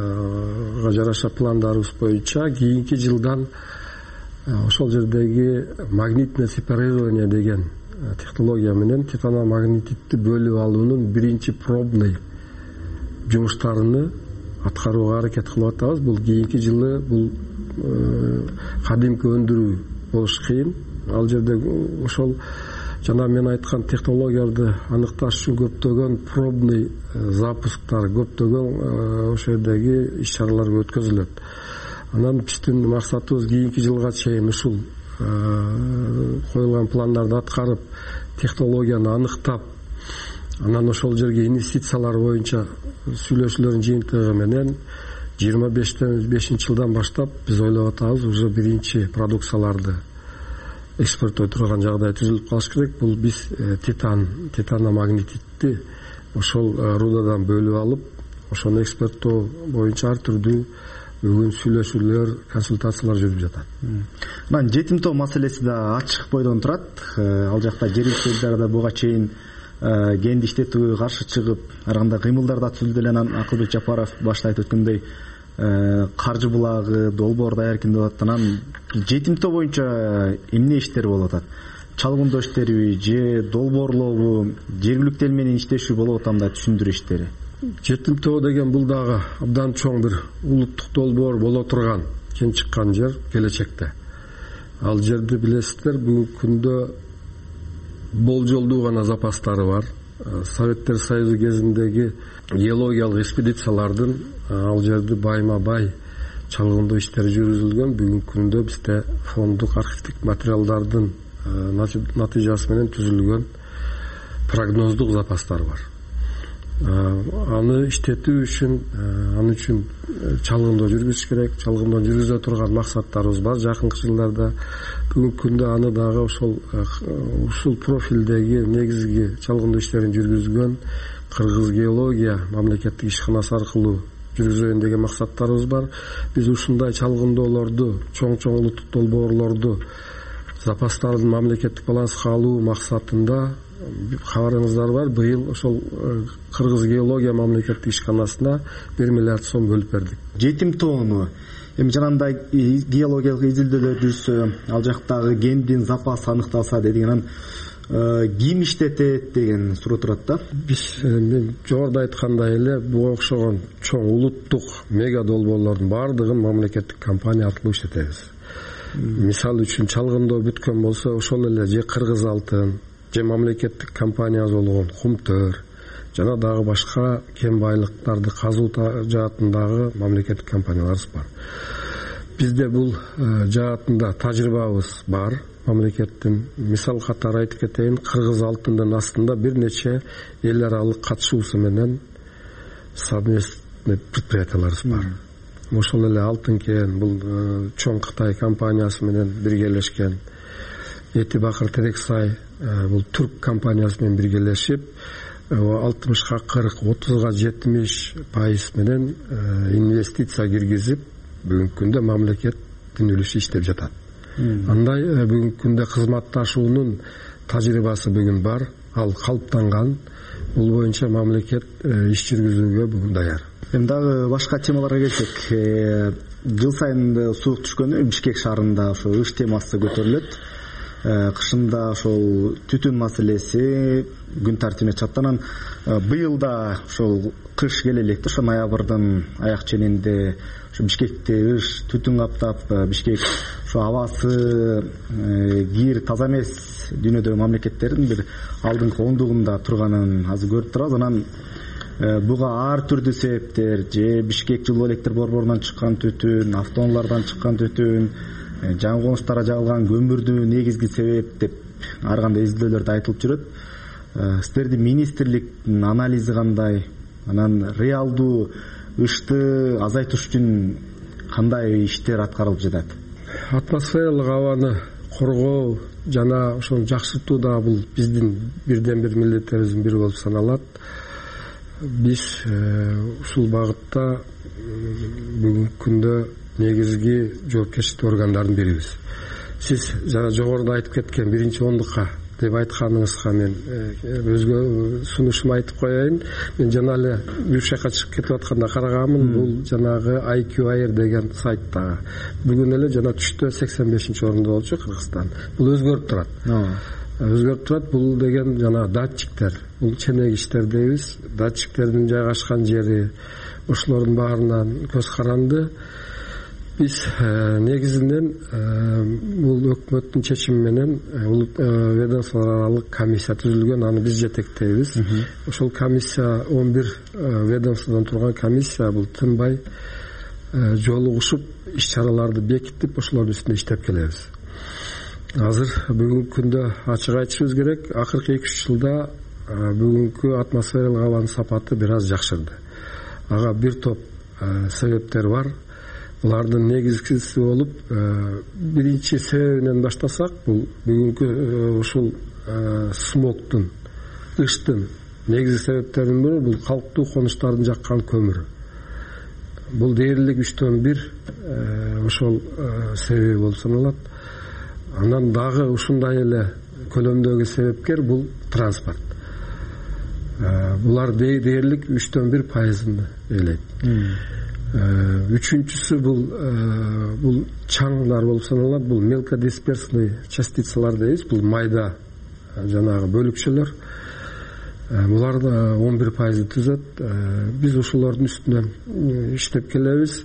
жараша пландарыбыз боюнча кийинки жылдан ошол жердеги магнитное сепарирование деген технология менен титаномагнетитти бөлүп алуунун биринчи пробный жумуштарыны аткарууга аракет кылып атабыз. Бул кийинки жылы бул кадимки өндүрүү болуш кыйын. Ал жерде ошол жана мен айткан технологияларды аныкташ үчүн көптөгөн пробный запусктар, көптөгөн ошол жердеги иш-чаралар өткөзүлөт. Анан биздин максатыбыз кийинки жылга чейин ушул коюлган пландарды аткарып, технологияны аныктап, анан ошол жерге инвестициялар боюнча сүйлөшүүлөрдүн жыйынтыгы менен жыйырма бешинчи жылдан баштап биз ойлоп атабыз, уже биринчи продукцияларды экспорттой турган жагдай түзүлүп калыш керек. Бул биз титан, титаномагнетитти ошол рудадан бөлүп алып, ошону экспорттоо боюнча ар түрдүү бүгүн сүйлөшүүлөр, консультациялар жүрүп жатат. Анан жетимтоо маселеси да ачык бойдон турат. Ал жакта жергиликтүү элдер буга чейин кенди иштетүүгө каршы чыгып, ар кандай кыймылдар да түзүлдү эле. Анан Акылбек Жапаров башта айтып өткөндөй каржы булагы, долбоор даяркын деп атат. Анан жетимтоо боюнча эмне иштер болуп атат? Чалгындоо иштериби же долбоорлообу, жергиликтүү эл менен иштешүү болуп атамы да түшүндүрүштери? Жетимтоо деген бул дагы абдан чоң бир улуттук долбоор боло турган, кен чыккан жер келечекте. Ал жерде билесиздер, бүгүнкү күндө болжолдуу гана запастары бар. Советтер Союзу кезиндеги геологиялык экспедициялардын ал жерде байма-бай чалгындоо иштери жүргүзүлгөн. Бүгүнкү күндө бизде фонддук архивдик материалдардын натыйжасы менен түзүлгөн прогноздук запастар бар. Аны иштетүү үчүн, аны үчүн чалгындоо жүргүзүш керек. Чалгындоо жүргүзө турган максаттарыбыз бар жакынкы жылдарда. Бүгүнкү күндө аны дагы ошол ушул профилдеги негизги чалгындоо иштерин жүргүзгөн Кыргыз геология мамлекеттик ишканасы аркылуу жүргүзөйүн деген максаттарыбыз бар. Биз ушундай чалгындоолорду, чоң-чоң улуттук долбоорлорду запастардын мамлекеттик баланска алуу максатында, кабарыңыздар бар, быйыл ошол Кыргыз геология мамлекеттик ишканасына бир миллиард сом бөлүп бердик. Жетимтоону эми жанагындай геологиялык изилдөөлөр жүрсө, ал жактагы кендин запасы аныкталса дедик. Анан ким иштетет деген суроо турат да. Биз мен жогоруда айткандай эле буга окшогон чоң улуттук мега долбоорлордун баардыгын мамлекеттик компания аркылуу иштетебиз. Мисалы үчүн чалгындоо бүткөн болсо, ошол эле же Кыргыз алтын, же мамлекеттик компания болгон Кумтөр, жана дагы башка кен байлыктарды казуу жаатындагы мамлекеттик компанияларыбыз бар. Бизде бул жаатында тажрыйбабыз бар. Мамлекеттин мисал катары айтып кетейин, Кыргыз алтындын астында бир нече эл аралык катышуусу менен совместный предприятияларыбыз бар. Ошол эле Алтын кен, бул чоң Кытай компаниясы менен биргелешкен. Эти Бакыр Терексай, бул түрк компаниясы менен биргелешип, алтымышка кырк, отузга жетимиш пайыз менен инвестиция киргизип, бүгүнкү күндө мамлекеттин үлүшү иштеп жатат. Андай бүгүнкү күндө кызматташуунун тажрыйбасы бүгүн бар, ал калыптанган. Бул боюнча мамлекет иш жүргүзүүгө бүгүн даяр. Эми дагы башка темаларга келсек, жыл сайын суук түшкөндө Бишкек шаарында ошо ыш темасы көтөрүлөт. Кышында ошол түтүн маселеси күн тартибине чыкты. Анан быйыл да ошол кыш келе электи, ошо ноябрдын аяк ченинде ошо Бишкекти ыш түтүн каптап, Бишкек ошо абасы кир таза эмес дүйнөдөгү мамлекеттердин бир алдыңкы ондугунда турганын азыр көрүп турабыз. Анан буга ар түрдүү себептер, же Бишкек жылуу электр борборунан чыккан түтүн, автоунаалардан чыккан түтүн, жаңы конуштарга жагылган көмүрдүү негизги себеп деп ар кандай изилдөөлөрдө айтылып жүрөт. Сиздердин министрликтин анализи кандай? Анан реалдуу ышты азайтыш үчүн кандай иштер аткарылып жатат? Атмосфералык абаны коргоо жана ошону жакшыртуу да бул биздин бирден бир милдеттерибиздин бири болуп саналат. Биз ушул багытта бүгүнкү күндө негизги жоопкерчиликтүү органдардын бирибиз. Сиз жана жогоруда айтып кеткен биринчи ондукка деп айтканыңызга мен өзгө сунушумду айтып коеюн. Мен жана эле бывший жака чыгып кетип атканда караганмын. Бул жанагы ай кью Air деген сайттагы. Бүгүн эле жана түштө сексен бешинчи орунда болчу Кыргызстан. Бул өзгөрүп турат. Өзгөрүп турат. Бул деген жана датчиктер. Бул ченегиштер дейбиз. Датчиктердин жайгашкан жери ошолордун баарынан көз каранды. Биз негизинен бул өкмөттүн чечими менен ведомстволор аралык комиссия түзүлгөн, аны биз жетектейбиз. Ошол комиссия он бир ведомстводон турган комиссия бул тынбай жолугушуп иш-чараларды бекитип, ошолордун үстүндө иштеп келебиз. Азыр бүгүнкү күндө ачык айтышыбыз керек, акыркы эки үч жылда бүгүнкү атмосфералык абанын сапаты бир аз жакшырды. Ага бир топ себептер бар. Булардын негизгиси болуп, биринчи себебинен баштасак, бул бүгүнкү ушул смогтун, ыштын негизги себептеринин бири бул калктуу конуштардын жаккан көмүрү. Бул дээрлик үчтөн бир ошол себеби болуп саналат. Андан дагы ушундай эле көлөмдөгү себепкер бул транспорт. Булар дээрлик үчтөн бир пайызын ээлейт. Үчүнчүсү бул бул чаңдар болуп саналат. Бул мелкодисперсный частицалар дейбиз. Бул майда жанагы бөлүкчөлөр. Булар да он бир пайызды түзөт. Биз ошолордун үстүнөн иштеп келебиз.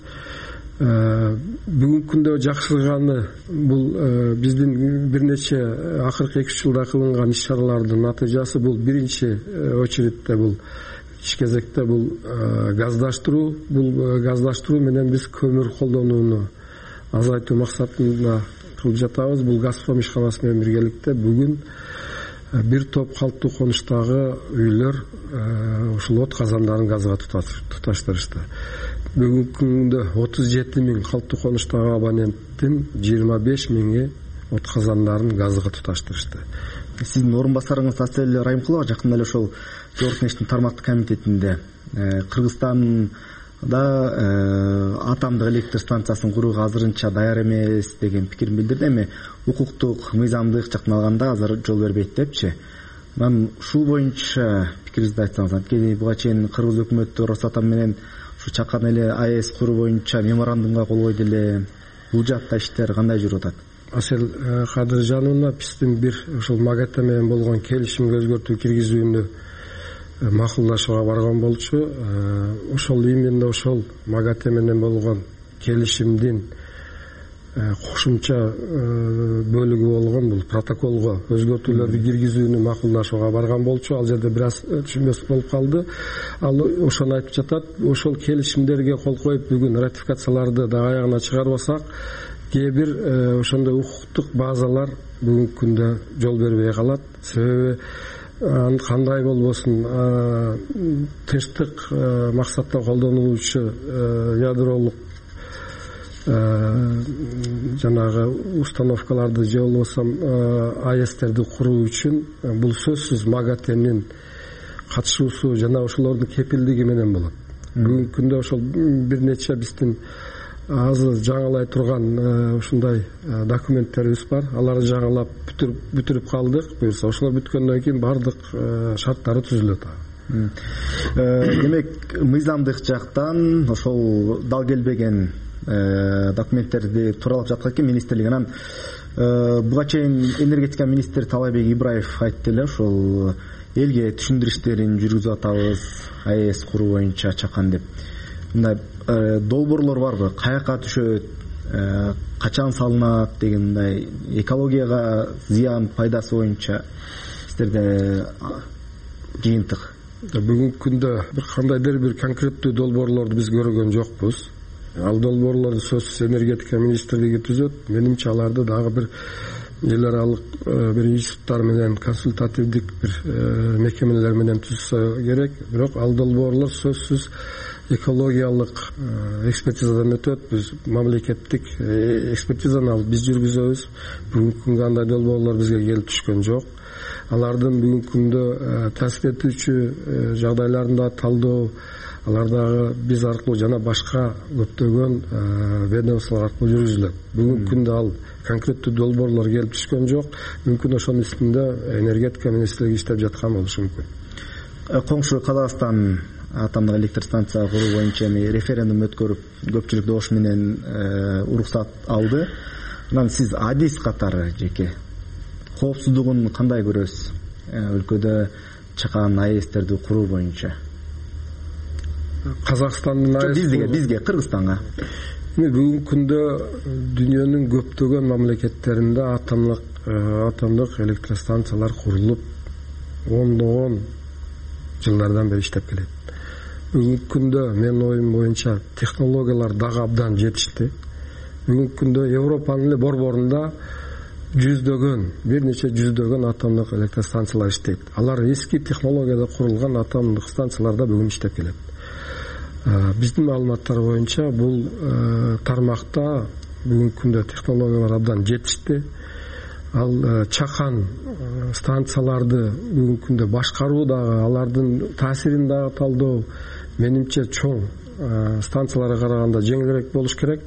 Бүгүнкү күндө жакшырганы бул биздин бир нече акыркы эки үч жылда кылынган иш-чаралардын натыйжасы. Бул биринчи очередте бул иш кезекте бул газдаштыруу. Бул газдаштыруу менен биз көмүр колдонууну азайтуу максатында кылып жатабыз. Бул Газпром ишканасы менен биргеликте бүгүн бир топ калктуу конуштагы үйлөр ушул от казандарын газга туташтырышты. Бүгүнкү күндө отуз жети миң калктуу конуштагы абоненттин жыйырма беш миңи от казандарын газга туташтырышты. Сиздин орун басарыңыз Асель Райымкулова жакында эле ошол Жогорку Кеңештин тармактык комитетинде Кыргызстанда атомдук электр станциясын курууга азырынча даяр эмес деген пикирин билдирди. Эми укуктук, мыйзамдык жактан алганда азыр жол бербейт депчи. Мен ушул боюнча пикириңизди айтсаңыз, анткени буга чейин Кыргыз өкмөтү Росатом менен ушу чакан эле АЭС куруу боюнча меморандумга кол койду эле. Бул жакта иштер кандай жүрүп атат? Асел Кадыржановна биздин бир ушул МАГАТЭ менен болгон келишимге өзгөртүү киргизүүнү макулдашууга барган болчу. Ошол именно ошол МАГАТЭ менен болгон келишимдин кошумча бөлүгү болгон бул протоколго өзгөртүүлөрдү киргизүүнү макулдашууга барган болчу. Ал жерде бир аз түшүнбөс болуп калды. Ал ошону айтып жатат. Ошол келишимдерге кол коюп бүгүн ратификацияларды да аягына чыгарбасак, кээ бир ошондой укуктук базалар бүгүнкү күндө жол бербей калат. Себеби кандай болбосун тынчтык максатта колдонулуучу ядролук жанагы установкаларды же болбосо АЭСтерди куруу үчүн бул сөзсүз МАГАТЭнин катышуусу жана ошолордун кепилдиги менен болот. Бүгүнкү күндө ошол бир нече биздин азыр жаңылай турган ушундай документтерибиз бар. Аларды жаңылап бүтүрүп калдык. Буюрса ошолор бүткөндөн кийин бардык шарттары түзүлөт. Демек, мыйзамдык жактан ошол дал келбеген документтерди тууралап жаткан экен министрлик. Анан буга чейин энергетика министри Талайбек Ибраев айтты эле, ошол элге түшүндүрүү иштерин жүргүзүп атабыз АЭС куруу боюнча чакан деп. Мындай долбоорлор барбы? Каяка түшөт, качан салынат деген мындай экологияга зыян пайдасы боюнча сиздерде жыйынтык? Бүгүнкү күндө бир кандайдыр бир конкреттүү долбоорлорду биз көргөн жокпуз. Ал долбоорлорду сөзсүз энергетика министрлиги түзөт. Менимче аларды дагы бир эл аралык бир институттар менен, консультативдик бир мекемелер менен түзсө керек. Бирок ал долбоорлор сөзсүз экологиялык экспертизадан өтөт. Биз мамлекеттик экспертизаны алып биз жүргүзөбүз. Бүгүнкү күнгө андай долбоорлор бизге келип түшкөн жок. Алардын бүгүнкү күндө таасир этүүчү жагдайларында талдоо алар дагы биз аркылуу жана башка көптөгөн ведомстволор аркылуу жүргүзүлөт. Бүгүнкү күндө ал конкреттүү долбоорлор келип түшкөн жок. Мүмкүн ошонун үстүндө энергетика министрлиги иштеп жаткан болушу мүмкүн. Коңшу Казакстан атомдук электр станция куруу боюнча референдум өткөрүп, көпчүлүк добуш менен уруксат алды. Анан сиз адис катары жеке коопсуздугун кандай көрөсүз? Өлкөдө чыккан аэстерди куруу боюнча. Казакстандын аэс бизге, бизге Кыргызстанга. Бүгүнкү күндө дүйнөнүн көптөгөн мамлекеттеринде атомдук атомдук электр станциялар курулуп, ондогон жылдардан бери иштеп келет. Бүгүнкү күндө менин оюм боюнча технологиялар дагы абдан жетишти. Бүгүнкү күндө Европанын эле борборунда жүздөгөн, бир нече жүздөгөн атомдук электр станциялар иштейт. Алар эски технологияда курулган атомдук станцияларда бүгүн иштеп келет. Биздин маалыматтар боюнча бул тармакта бүгүнкү күндө технологиялар абдан жетишти. Ал чакан станцияларды бүгүнкү күндө башкаруу дагы, алардын таасирин дагы талдоо менимче чоң станцияларга караганда жеңилирээк болуш керек.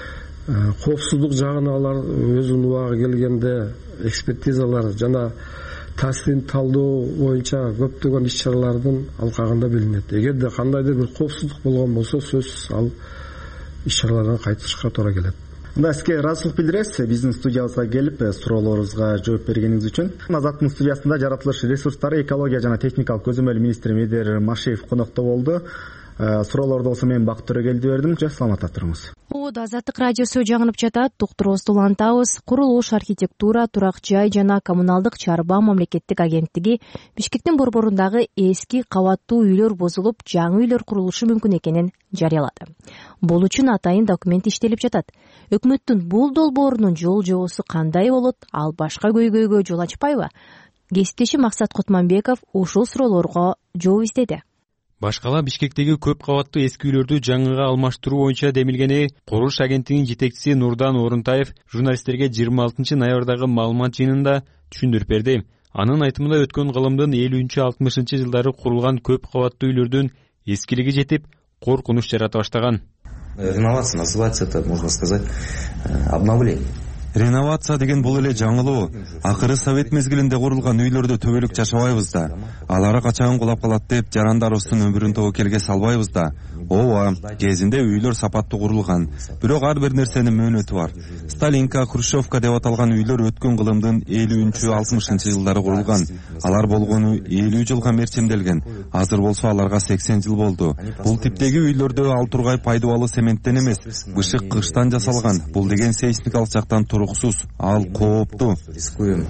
Коопсуздук жагына алар өзүнүн убагы келгенде экспертизалар жана таасирин талдоо боюнча көптөгөн иш-чаралардын алкагында билинет. Эгерде кандайдыр бир коопсуздук болгон болсо, сөзсүз ал иш-чаралардан кайтышка туура келет. Мында сизге ыраазычылык билдиресиз, биздин студиябызга келип суроолорубузга жооп бергениңиз үчүн. Азаттын студиясында жаратылыш ресурстары, экология жана техникалык көзөмөл министри Медер Машиев конокто болду. Суроолорду болсо мен Бакыт Төрөгелди бердим. Саламатта туруңуз. Ободо Азаттык радиосу жаңырып жатат. Доктурубузду улантабыз. Курулуш, архитектура, турак жай жана коммуналдык чарба мамлекеттик агенттиги Бишкектин борборундагы эски кабаттуу үйлөр бузулуп, жаңы үйлөр курулушу мүмкүн экенин жарыялады. Бул үчүн атайын документ иштелип жатат. Өкмөттүн бул долбоорунун жол жобосу кандай болот? Ал башка көйгөйгө жол ачпайбы? Кесиптеши Максат Кутманбеков ушул суроолорго жооп издеди. Башкала Бишкектеги көп кабаттуу эски үйлөрдү жаңыга алмаштыруу боюнча демилгени курулуш агенттигинин жетекчиси Нурдан Орунтаев журналисттерге жыйырма алтынчы ноябрдагы маалымат жыйынында түшүндүрүп берди. Анын айтымында өткөн кылымдын элүүнчү алтымышынчы жылдары курулган көп кабаттуу үйлөрдүн эскилиги жетип, коркунуч жарата баштаган. Реновация называется, это можно сказать, обновление. Реновация деген бул эле жаңылоо. Акыры совет мезгилинде курулган үйлөрдө төбөлүк жашабайбыз да. Алары качан кулап калат деп жарандарыбыздын өмүрүн тобокелге салбайбыз да. Ооба, кезинде үйлөр сапаттуу курулган. Бирок ар бир нерсенин мөөнөтү бар. Сталинка, Хрущевка деп аталган үйлөр өткөн кылымдын элүүнчү алтымышынчы жылдары курулган. Алар болгону элүү жылга мерчимделген. Азыр болсо аларга сексен жыл болду. Бул типтеги үйлөрдө ал тургай пайдубалы цементтен эмес, бышык кыштан жасалган. Бул деген сейсмикалык жактан туруксуз, ал кооптуу. Рискуем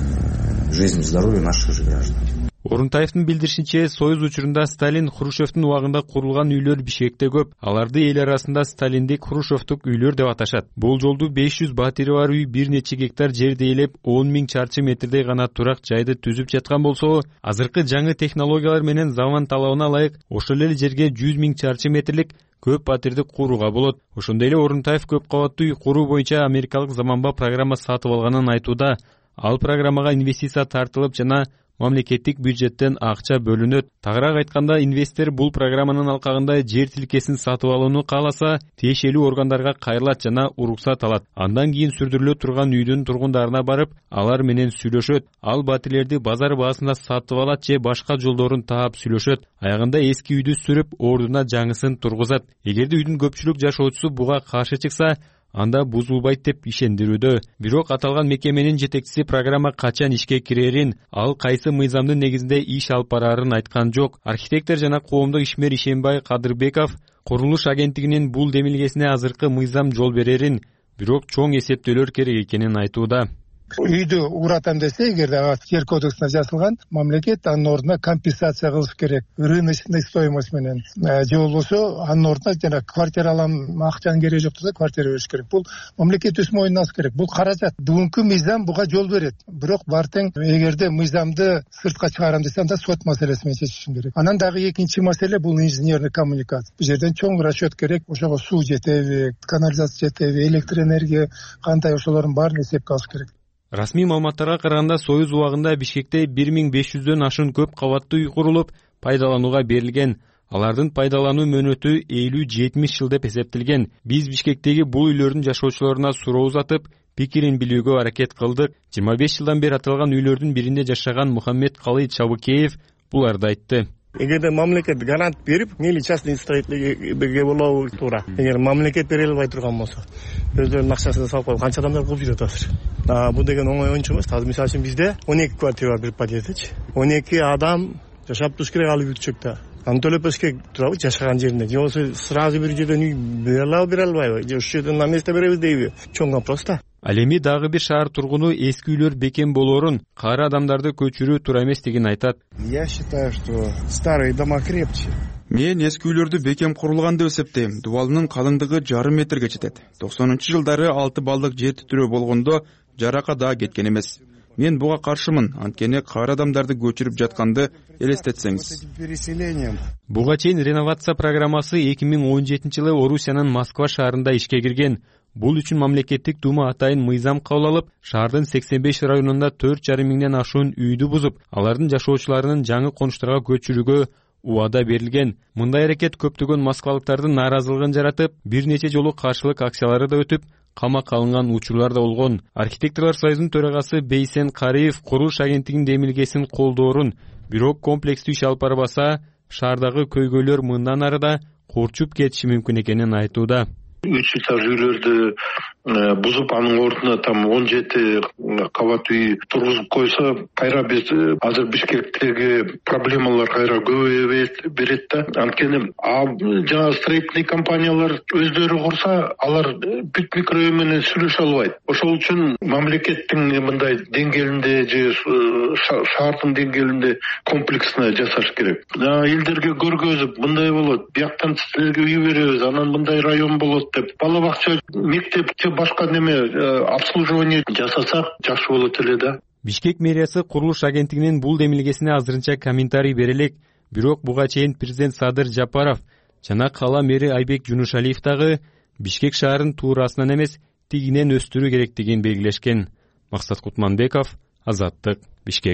жизнь, здоровье наших же граждан. Орунтаевдин билдиришинче, Союз учурунда Сталин, Хрущевдин убагында курулган үйлөр Бишкекте көп. Аларды эл арасында Сталиндик, Хрущевдук үйлөр деп аташат. Бул жолду беш жүз батири бар үй бир нече гектар жерди ээлеп, он миң чарчы метрдей гана турак жайды түзүп жаткан болсо, азыркы жаңы технологиялар менен заман талабына ылайык ошол эле жерге жүз миң чарчы метрлик көп батирди курууга болот. Ошондой эле Орунтаев көп кабаттуу үй куруу боюнча америкалык заманба программа сатып алганын айтууда. Ал программага инвестиция тартылып жана мамлекеттик бюджеттен акча бөлүнөт. Тагыраак айтканда, инвестор бул программанын алкагында жер тилкесин сатып алууну кааласа, тиешелүү органдарга кайрылат жана уруксат алат. Андан кийин сүрдүрүлө турган үйдүн тургундарына барып, алар менен сүйлөшөт. Ал батирлерди базар баасында сатып алат же башка жолдорун таап сүйлөшөт. Аягында эски үйдү сүрүп, ордуна жаңысын тургузат. Эгерде үйдүн көпчүлүк жашоочусу буга каршы чыкса, анда бузулбайт деп ишендирүүдө. Бирок аталган мекеменин жетекчиси программа качан ишке кирерин, ал кайсы мыйзамдын негизинде иш алып барарын айткан жок. Архитектор жана коомдук ишмер Ишенбай Кадырбеков курулуш агенттигинин бул демилгесине азыркы мыйзам жол берерин, бирок чоң эсептөөлөр керек экенин айтууда. Үйдү уратам десе, эгерде ага жер кодексинде жазылган, мамлекет анын ордуна компенсация кылыш керек. Рыночный стоимость менен. Же болбосо анын ордуна жана квартира алам, акчанын кереги жок десе, квартира бериш керек. Бул мамлекет өз мойнуна алыш керек. Бул каражат. Бүгүнкү мыйзам буга жол берет. Бирок бартең эгерде мыйзамды сыртка чыгарам десе, анда сот маселеси менен чечишим керек. Анан дагы экинчи маселе бул инженерный коммуникация. Бул жерден чоң расчет керек. Ошого суу жетеби, канализация жетеби, электр энергия кандай, ошолордун баарын эсепке алыш керек. Расмий маалыматтарга караганда, Союз убагында Бишкекте бир миң беш жүздөн ашуун көп кабаттуу үй курулуп, пайдаланууга берилген. алардын пайдалануу мөөнөтү элүү жетимиш жыл деп эсептелген. Биз Бишкектеги бул үйлөрдүн жашоочуларына суроо узатып, пикирин билүүгө аракет кылдык. жыйырма беш жылдан бери аталган үйлөрдүн биринде жашаган Мухаммед Калый Чабыкеев буларды айтты. Эгерде мамлекет гарант берип, мейли частный строительге болобу туура. Эгер мамлекет бере албай турган болсо, өздөрүнүн акчасын салып коюп канча адамдар кылып жүрөт азыр. Бул деген оңой оюнчу эмес. Азыр мисалы үчүн бизде он эки квартира бар бир подъездечи. он эки адам жашап туруш керек ал бүтчөктө. Аны төлөп бериш керек турабы жашаган жерине. Же болбосо сразу бир жерден үй бере алабы, бере албайбы? Же ушул жерден на место беребиз дейби? Чоң вопрос да. Ал эми дагы бир шаар тургуну эски үйлөр бекем болоорун, кары адамдарды көчүрүү туура эмес деген айтат. Я считаю, что старые дома крепче. Мен эски үйлөрдү бекем курулган деп эсептейм. Дубалынын калыңдыгы жарым метрге жетет. токсонунчу жылдары алты балдык жети тирөө болгондо жарака да кеткен эмес. Мен буга каршымын, анткени кары адамдарды көчүрүп жатканды элестетсеңиз. Буга чейин реновация программасы эки миң он жетинчи жылы Орусиянын Москва шаарында ишке кирген. Бул үчүн мамлекеттик дума атайын мыйзам кабыл алып, шаардын сексен беш районунда төрт жарым миңден ашуун үйдү бузуп, алардын жашоочуларынын жаңы конуштарга көчүрүүгө убада берилген. Мындай аракет көптөгөн москвалыктардын нааразылыгын жаратып, бир нече жолу каршылык акциялары да өтүп, камакка алынган учурлар да болгон. Архитекторлор союзунун төрагасы Бейсен Кариев курулуш агенттигинин демилгесин колдоорун, бирок комплекстүү иш алып барбаса, шаардагы көйгөйлөр мындан ары да курчуп кетиши мүмкүн экенин айтууда. үч этаж үйлөрдү бузуп, анын ордуна там он жети кабат үй тургузуп койсо, кайра биз азыр Бишкектеги проблемалар кайра көбөйө берет да. Анткени жана строительный компаниялар өздөрү курса, алар бүт микрорайон менен сүйлөшө албайт. Ошол үчүн мамлекеттин мындай деңгээлинде же шаардын деңгээлинде комплексно жасаш керек. Элдерге көргөзүп, мындай болот, бияктан силерге үй беребиз, анан мындай район болот деп, бала бакча, мектеп, башка неме обслуживание жасасак жакшы болот эле да. Бишкек мэриясы курулуш агенттигинин бул демилгесине азырынча комментарий бере элек. Бирок буга чейин президент Садыр Жапаров жана кала мэри Айбек Жунушалиев дагы Бишкек шаарын туурасынан эмес, тигинен өстүрүү керектигин белгилешкен. Максат Кутманбеков, Азаттык, Бишкек.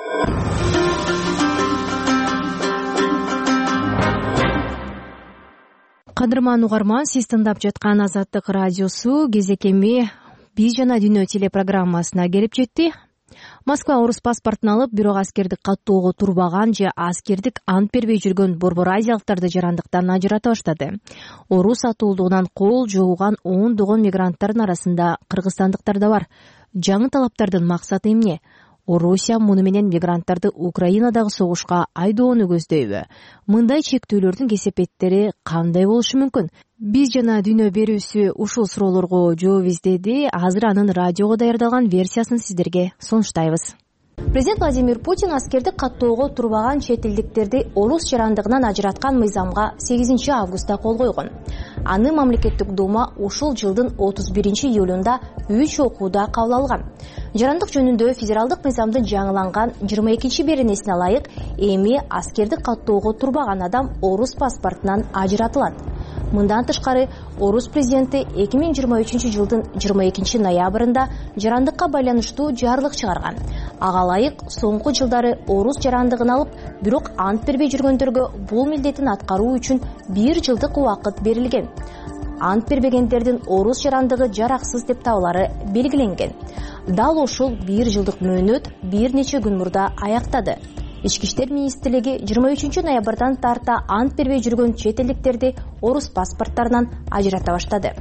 Кадырман угарман, сиз тыңдап жаткан Азаттык радиосу кезекеми биз жана дүйнө телепрограммасына келип жетти. Москва орус паспортун алып, бирок аскердик каттоого турбаган же аскердик ант бербей жүргөн борбор азиялыктарды жарандыктан ажырата баштады. Орус атуулугунан кол жууган ондогон мигранттардын арасында кыргызстандыктар да бар. Жаңы талаптардын максаты эмне? Орусия муну менен мигранттарды Украинадагы согушка айдоону көздөйбү? Мындай чектөөлөрдүн кесепеттери кандай болушу мүмкүн? Биз жана дүйнө берүүсү ушул суроолорго жооп издеди. Азыр анын радиого даярдалган версиясын сиздерге сунуштайбыз. Президент Владимир Путин аскердик каттоого турбаган чет элдиктерди орус жарандыгынан ажыраткан мыйзамга сегизинчи августта кол койгон. Аны мамлекеттик дума ушул жылдын отуз биринчи июлунда үч окууда кабыл алган. Жарандык жөнүндө федералдык мыйзамдын жаңыланган жыйырма экинчи беренесине ылайык, эми аскердик каттоого турбаган адам орус паспортунан ажыратылат. Мындан тышкары, орус президенти эки миң жыйырма үчүнчү жылдын жыйырма экинчи ноябрында жарандыкка байланыштуу жарлык чыгарган. Ага ылайык соңку жылдары орус жарандыгын алып, бирок ант бербей жүргөндөргө бул милдетин аткаруу үчүн бир жылдык убакыт берилген. Ант бербегендердин орус жарандыгы жараксыз деп табылары белгиленген. Дал ушул бир жылдык мөөнөт бир нече күн мурда аяктады. Ички иштер министрлиги жыйырма үчүнчү ноябрдан тарта ант бербей жүргөн чет элдиктерди орус паспорттарынан ажырата баштады.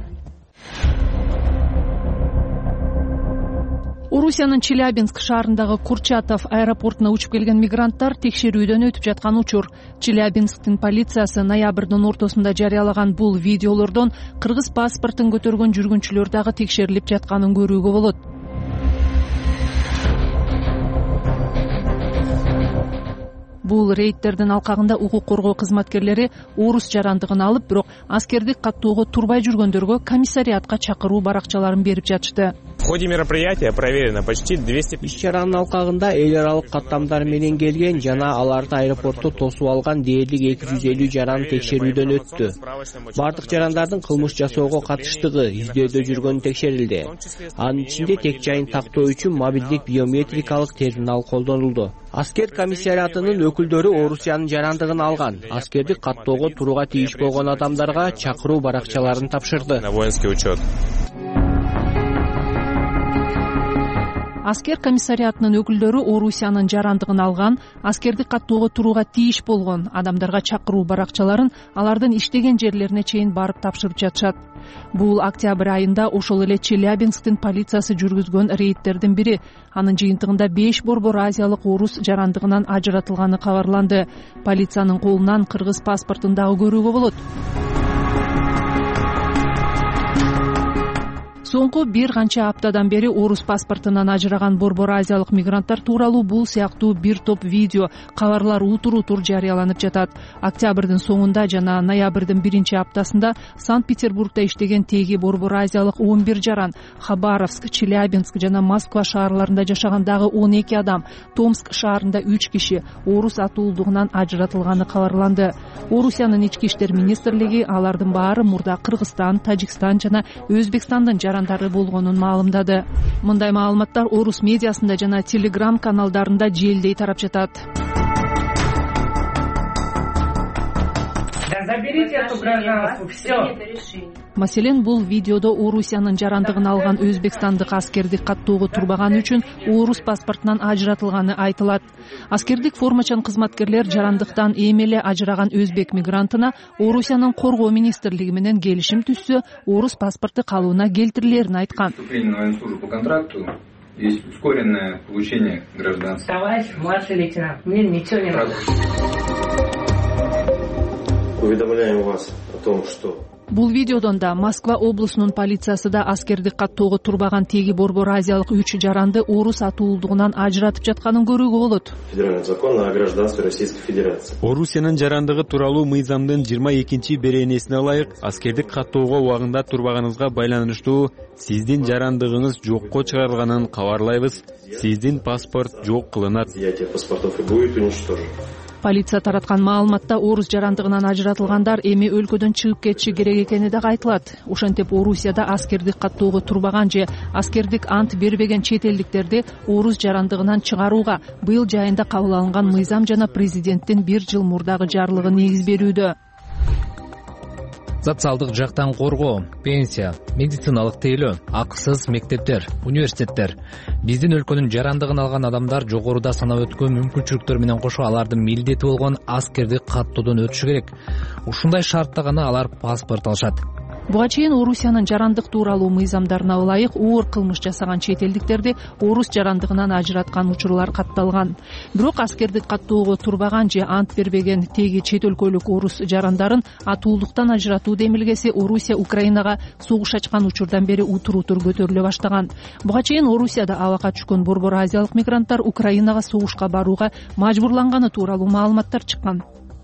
Орусиянын Челябинск шаарындагы Курчатов аэропортуна учуп келген мигранттар текшерүүдөн өтүп жаткан учур. Челябинсктин полициясы ноябрдын ортосунда жарыялаган бул видеолордон кыргыз паспортун көтөргөн жүргүнчүлөр дагы текшерилип жатканын көрүүгө болот. Бул рейдтердин алкагында укук коргоо кызматкерлери орус жарандыгын алып, бирок аскердик каттоого турбай жүргөндөргө комиссариатка чакыруу баракчаларын берип жатышты. В ходе мероприятия проверено почти двести. Иш чаранын алкагында эл аралык каттамдар менен келген жана аларды аэропортто тосуп алган дээрлик эки жүз элүү жаран текшерүүдөн өттү. Бардык жарандардын кылмыш жасоого катыштыгы издөдө жүргөнү текшерилди. Анын ичинде тек жайын тактоо үчүн мобилдик биометрикалык терминал колдонулду. Аскер комиссариатынын өкүлдөрү Орусиянын жарандыгын алган, аскерди каттоого турууга тийиш болгон адамдарга чакыруу баракчаларын тапшырды. На воинский учет. Аскер комиссариатынын өкүлдөрү Орусиянын жарандыгын алган, аскерди каттоого турууга тийиш болгон адамдарга чакыруу баракчаларын алардын иштеген жерлерине чейин барып тапшырып жатышат. Бул октябрь айында ошол эле Челябинсктин полициясы жүргүзгөн рейдтердин бири. Анын жыйынтыгында беш борбор азиялык орус жарандыгынан ажыратылганы кабарланды. Полициянын колунан кыргыз паспортун дагы көрүүгө болот. Соңку бир канча аптадан бери орус паспортунан ажыраган борбор азиялык мигранттар тууралуу бул сыяктуу бир топ видео, кабарлар утур-утур жарыяланып жатат. Октябрдын соңунда жана ноябрдын биринчи аптасында Санкт-Петербургда иштеген теги борбор азиялык он бир жаран, Хабаровск, Челябинск жана Москва шаарларында жашаган дагы он эки адам, Томск шаарында үч киши орус атуулдугунан ажыратылганы кабарланды. Орусиянын ички иштер министрлиги алардын баары мурда Кыргызстан, Тажикстан жана Өзбекстандын жарандары болгонун маалымдады. Мындай маалыматтар орус медиасында жана Telegram каналдарында желдей тарап жатат. Заберите эту гражданство, все. Маселен, бул видеодо Орусиянын жарандыгын алган өзбекстандык аскерди каттоого турбаганы үчүн орус паспортунан ажыратылганы айтылат. Аскердик формачан кызматкерлер жарандыктан эми эле ажыраган өзбек мигрантына Орусиянын коргоо министрлиги менен келишим түзсө, орус паспорту калууна келтирилерин айткан. По контракту есть ускоренное получение гражданства. Товарищ младший лейтенант, мне ничего не надо. Уведомляем вас о том, что Бул видеодон да Москва облусунун полициясы да аскерди каттоого турбаган теги борбор азиялык үч жаранды орус атуулдугунан ажыратып жатканын көрүүгө болот. Федеральный закон о гражданстве Российской Федерации. Орусиянын жарандыгы тууралуу мыйзамдын жыйырма экинчи беренесине ылайык аскердик каттоого убагында турбаганыңызга байланыштуу сиздин жарандыгыңыз жокко чыгарылганын кабарлайбыз. Сиздин паспорт жок кылынат. Изъятие паспортов и будет уничтожено. Полиция тараткан маалыматта орус жарандыгынан ажыратылгандар эми өлкөдөн чыгып кетиши керек экени да айтылат. Ошентип Орусияда аскердик каттоого турбаган же аскердик ант бербеген чет элдиктерди орус жарандыгынан чыгарууга быйыл жайында кабыл алынган мыйзам жана президенттин бир жыл мурдагы жарлыгы негиз берүүдө. Социалдык жактан коргоо, пенсия, медициналык тейлөө, акысыз мектептер, университеттер. Биздин өлкөнүн жарандыгын алган адамдар жогоруда санап өткөн мүмкүнчүлүктөр менен кошо алардын милдети болгон аскердик каттоодон өтүшү керек. Ушундай шартта гана алар паспорт алышат. Буга чейин Орусиянын жарандык тууралуу мыйзамдарына ылайык оор кылмыш жасаган чет элдиктерди орус жарандыгынан ажыраткан учурлар катталган. Бирок аскердик каттоого турбаган же ант бербеген теги чет өлкөлүк орус жарандарын атуулдуктан ажыратуу демилгеси Орусия Украинага согуш ачкан учурдан бери утур-утур көтөрүлө баштаган. Буга чейин Орусияда абакка түшкөн борбор азиялык мигранттар Украинага согушка барууга мажбурланганы тууралуу маалыматтар чыккан.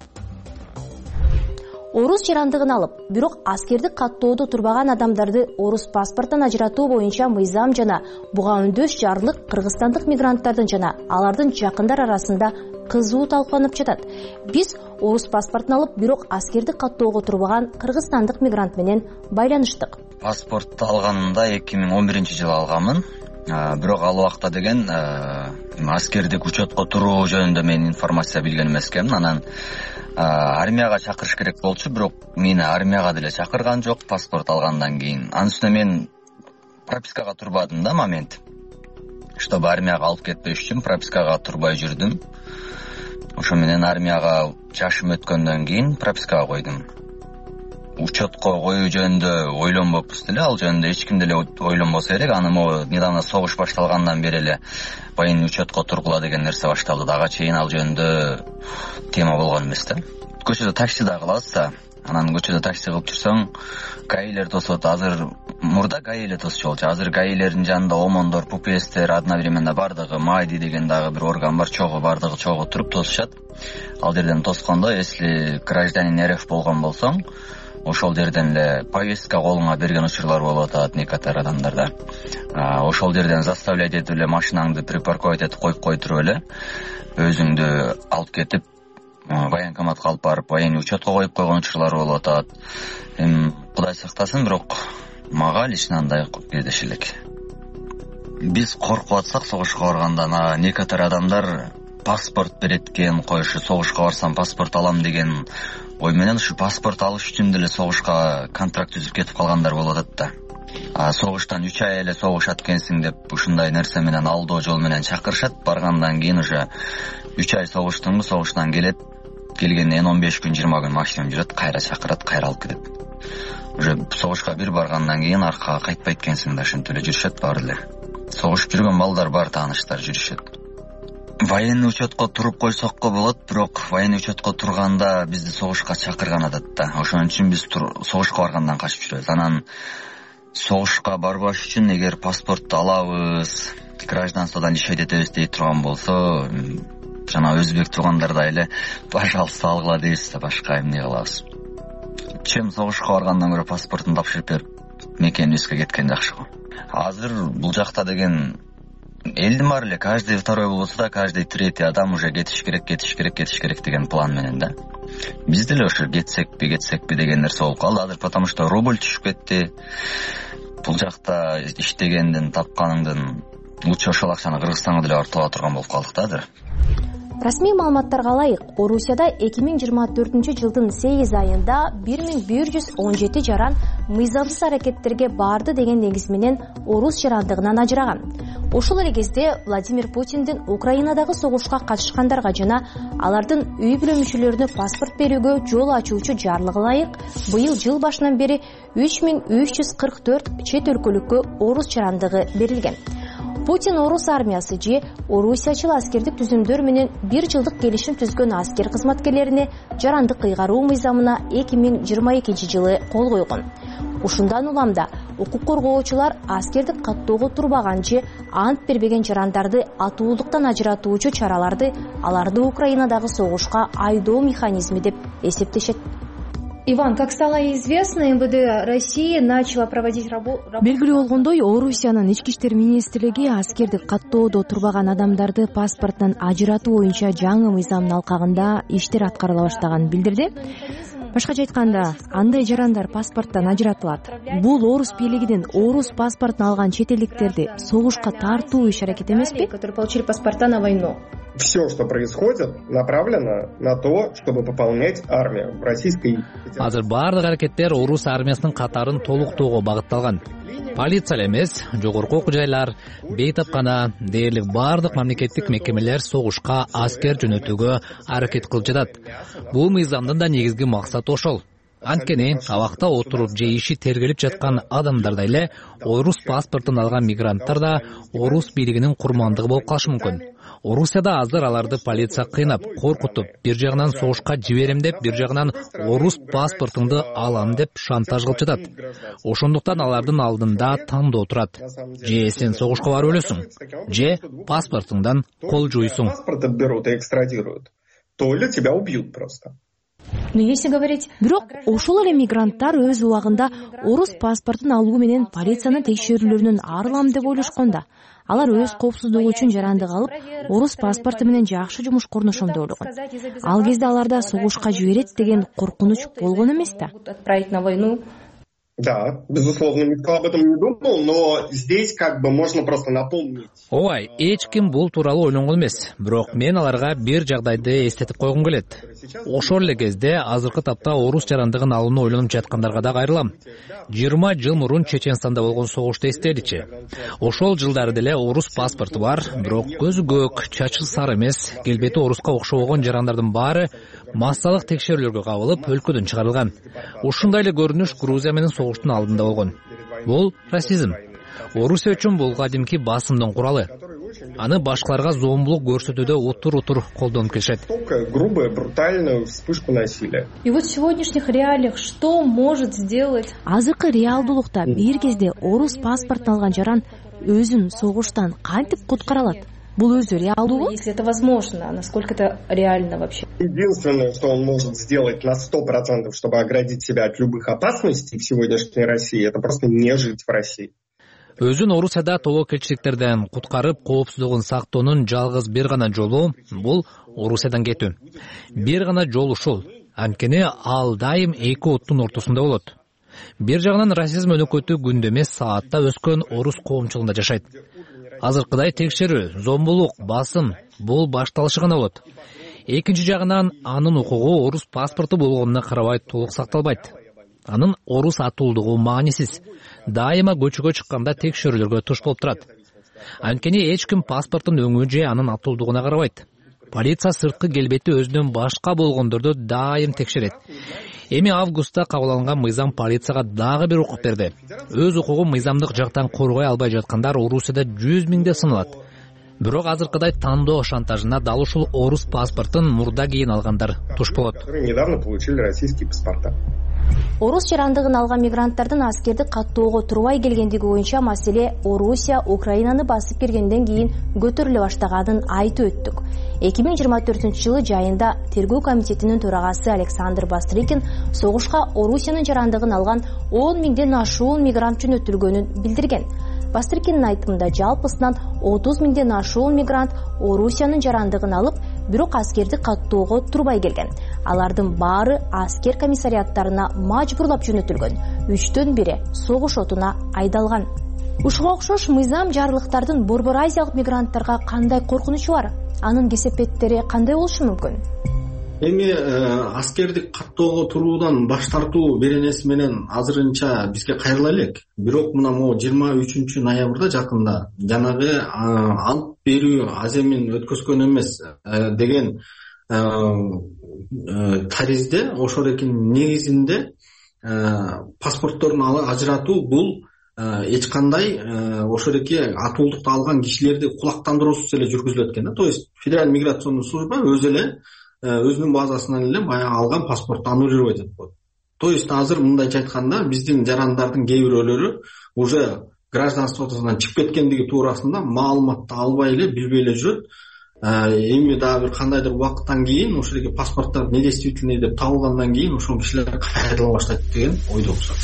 Орус жарандыгын алып, бирок аскердик каттоодо турбаган адамдарды орус паспортунан ажыратуу боюнча мыйзам жана буга өндөш жарлык кыргызстандык мигранттардын жана алардын жакындар арасында кызуу талкууланып жатат. Биз орус паспортун алып, бирок аскердик каттоого турбаган кыргызстандык мигрант менен байланыштык. Паспортту алганымда эки миң он биринчи жылы алганмын. Бирок ал убакта деген аскердик учетко туруу жөнүндө мен информация билген эмес экенмин. Анан армияга чакырыш керек болчу, бирок мени армияга деле чакырган жок паспорт алгандан кийин. Анын үстүнө мен пропискага турбадым да момент. Чтобы армияга алып кетпеш үчүн пропискага турбай жүрдүм. Ошо менен армияга жашым өткөндөн кийин пропискага койдум. Учетко коюу жөнүндө ойлонбоппуз деле, ал жөнүндө эч ким деле ойлонбосо керек. Аны могу недавно согуш башталгандан бери эле байын учетко тургула деген нерсе башталды. Дага чейин ал жөнүндө тема болгон эмес да. Көчөдө такси да кылабыз да. Анан көчөдө такси кылып жүрсөң, гаилер тосот. Азыр мурда гаилер тосчу болчу. Азыр гаилердин жанында омондор, пупестер, одновременно бардыгы майди деген дагы бир орган бар, чогуу бардыгы чогуу туруп тосушат. Ал жерден тоскондо, если гражданин РФ болгон болсоң, ошол жерден эле повестка колуңа берген учурлар болуп атат некоторые адамдарда. Ошол жерден заставлять этип эле машинаңды припарковать этип коюп кой туруп эле өзүңдү алып кетип военкоматка алып барып военный учетко коюп койгон учурлар болуп атат. Эми Кудай сактасын, бирок мага лично андай кездеш элек. Биз коркуп атсак согушка барганда некоторые адамдар паспорт берет экен, коюшу согушка барсам паспорт алам деген ой менен ушу паспорт алыш үчүн деле согушка контракт түзүп кетип калгандар болуп атат да. Согуштан үч ай эле согушат экенсиң деп ушундай нерсе менен алдоо жол менен чакырышат. Баргандан кийин уже үч ай согуштуңбу, согуштан келет, келгенден он беш күн жыйырма күн максимум жүрөт, кайра чакырат, кайра алып кетет. Уже согушка бир баргандан кийин аркага кайтпайт экенсиң да, ошентип эле жүрүшөт баары эле. Согушуп жүргөн балдар бар, тааныштар жүрүшөт. Военный учетко туруп койсокко болот, бирок военный учетко турганда бизди согушка чакырган атат да. Ошон үчүн биз согушка баргандан качып жүрөбүз. Анан согушка барбаш үчүн эгер паспортту алабыз, гражданстводан ишет этебиз дей турган болсо, жана өзбек туугандардай эле пожалуйста алгыла дейбиз да, башка эмне кылабыз. Чем согушка баргандан көрө паспортун тапшырып берип мекенибизге кеткен жакшы го. Азыр бул жакта деген элдин баары эле каждый второй болбосо да каждый третий адам уже кетиш керек, кетиш керек, кетиш керек деген план менен да. Биз деле ошо кетсекпи, кетсекпи деген нерсе болуп калды азыр, потому что рубль түшүп кетти. Бул жакта иштегендин, тапканыңдын лучше ошол акчаны Кыргызстанга деле барып таба турган болуп калдык да азыр. Расмий маалыматтарга ылайык, Орусияда эки миң жыйырма төртүнчү жылдын сегиз айында бир миң бир жүз он жети жаран мыйзамсыз аракеттерге барды деген негиз менен орус жарандыгынан ажыраган. Ошол эле кезде Владимир Путиндин Украинадагы согушка катышкандарга жана алардын үй бүлө мүчөлөрүнө паспорт берүүгө жол ачуучу жарлыгы ылайык быйыл жыл башынан бери үч миң үч жүз кырк төрт чет өлкөлүккө орус жарандыгы берилген. Путин орус армиясы же орусиячыл аскердик түзүмдөр менен бир жылдык келишим түзгөн аскер кызматкерлерине жарандык кыйгаруу мыйзамына эки миң жыйырма экинчи жылы кол койгон. Ушундан улам да укук коргоочулар аскердик каттоого турбаган же ант бербеген жарандарды атуулуктан ажыратуучу чараларды аларды Украинадагы согушка айдоо механизми деп эсептешет. Иван, как стало известно, эм вэ дэ России начала проводить работу. Белгилүү болгондой, Орусиянын ички иштер министрлиги аскердик каттоодо турбаган адамдарды паспорттон ажыратуу боюнча жаңы мыйзамдын алкагында иштер аткарыла баштаганын билдирди. Башкача айтканда, андай жарандар паспорттон ажыратылат. Бул орус бийлигинин орус паспортун алган чет элдиктерди согушка тартуу иш-аракет эмеспи? Которые получили паспорта на войну. Все, что происходит, направлено на то, чтобы пополнять армию Российской Федерации. Азыр баардык аракеттер орус армиясынын катарын толуктоого багытталган. Полиция эмес, жогорку окуу жайлар, бейтапкана дээрлик баардык мамлекеттик мекемелер согушка аскер жөнөтүүгө аракет кылып жатат. Бул мыйзамдын да негизги максаты ошол. Анткени абакта отуруп же иши тергелип жаткан адамдардай эле орус паспортун алган мигранттар да орус бийлигинин курмандыгы болуп калышы мүмкүн. Орусияда азыр аларды полиция кыйнап, коркутуп, бир жагынан согушка жиберем деп, бир жагынан орус паспортуңду алам деп шантаж кылып жатат. Ошондуктан алардын алдында тандоо турат. Же сен согушка барып өлөсүң, же паспортуңдан кол жуйсуң. Паспорты берут и экстрадируют. То ли тебя убьют просто. Но если говорить... Бирок ошол эле мигранттар өз убагында орус паспортун алуу менен полициянын текшерүүлөрүнөн арылам деп ойлошкон да. Алар өз коопсуздугу үчүн жарандык алып, орус паспорту менен жакшы жумуш корношом деп ойлогон. Ал кезде аларда согушка жиберет деген коркунуч болгон эмес да. Отправить на войну. Да, безусловно, никто об этом не думал, но здесь как бы можно просто напомнить. Ой, эч ким бул тууралуу ойлонгон эмес. Бирок мен аларга бир жагдайды эстетип койгум келет. Ошол эле кезде азыркы тапта орус жарандыгын алууну ойлонуп жаткандарга да кайрылам. жыйырма жыл мурун Чеченстанда болгон согушту эстеличи. Ошол жылдары деле орус паспорту бар, бирок көзү көк, чачы сары эмес, келбети оруска окшобогон жарандардын баары массалык текшерүүлөргө кабылып, өлкөдөн чыгарылган. Ушундай эле көрүнүш Грузия менен согуштун алдында болгон. Бул расизм. Орусия үчүн бул кадимки басымдын куралы. Аны башкаларга зомбулук көрсөтүүдө утур-утур колдонуп келишет. Грубая, брутальная вспышка насилия. И вот в сегодняшних реалиях что может сделать? Азыркы реалдуулукта бир кезде орус паспортун алган жаран өзүн согуштан кантип куткара алат? бул өзү реалдуубу? Если это возможно, насколько это реально вообще? Единственное, что он может сделать на сто процентов, чтобы оградить себя от любых опасностей в сегодняшней России, это просто не жить в России. Өзүн Орусияда тобокелчиликтерден куткарып, коопсуздугун сактоонун жалгыз бир гана жолу бул Орусиядан кетүү. Бир гана жол ушул. Анткени ал дайым эки оттун ортосунда болот. Бир жагынан расизм өнөкөтү күндө эмес саатта өскөн орус коомчулугунда жашайт. Азыркыдай текшерүү, зомбулук, басым бул башталышы гана болот. Экинчи жагынан анын укугу орус паспорту болгонуна карабай толук сакталбайт. Анын орус атуулдугу маанисиз. Дайыма көчөгө чыкканда текшерүүлөргө туш болуп турат. Анткени эч ким паспорттун өңү же анын атуулдугуна карабайт. Полиция сырткы келбети өзүнөн башка болгондорду дайым текшерет. Эми августта кабыл алынган мыйзам полицияга дагы бир укук берди. Өз укугун мыйзамдык жактан коргой албай жаткандар Орусияда жүз миңде саналат. Бирок азыркыдай тандоо шантажына дал ушул орус паспортун мурда кийин алгандар туш болот. Недавно получили российские паспорта. Орус жарандыгын алган мигранттардын аскерди каттоого турбай келгендиги боюнча маселе Орусия Украинаны басып киргенден кийин көтөрүлө баштаганын айтып өттүк. эки миң жыйырма төртүнчү жылы жайында тергөө комитетинин төрагасы Александр Бастрыкин согушка Орусиянын жарандыгын алган он миңден ашуун мигрант жөнөтүлгөнүн билдирген. Бастрыкиндин айтымында жалпысынан отуз миңден ашуун мигрант Орусиянын жарандыгын алып, бирок аскерди каттоого турбай келген. Алардын баары аскер комиссариаттарына мажбурлап жөнөтүлгөн. үчтөн бири согуш отуна айдалган. Ушуга окшош мыйзам жарлыктардын Борбор Азиялык мигранттарга кандай коркунучу бар? Анын кесепеттери кандай болушу мүмкүн? Эми аскерди каттоого туруудан баш тартуу беренеси менен азырынча бизге кайрыла элек. Бирок мына могу жыйырма үчүнчү ноябрда жакында жанагы ант берүү аземин өткөзгөн эмес деген таризде ошол экинин негизинде паспортторун ажыратуу бул эч кандай ошол эки атуулдукту алган кишилерди кулактандыруусуз эле жүргүзүлөт экен да. То есть федераль миграционный служба өзү эле өзүнүн базасынан эле баягы алган паспортту аннулировать этип коет. То есть азыр мындайча айтканда биздин жарандардын кээ бирөөлөрү уже гражданствосунан чыгып кеткендиги туурасында маалыматты албай эле билбей эле жүрөт. Эми дагы бир кандайдыр убакыттан кийин ошол эки паспорттор недействительный деп табылгандан кийин ошол кишилер кайрыла баштайт деген ойдомуз.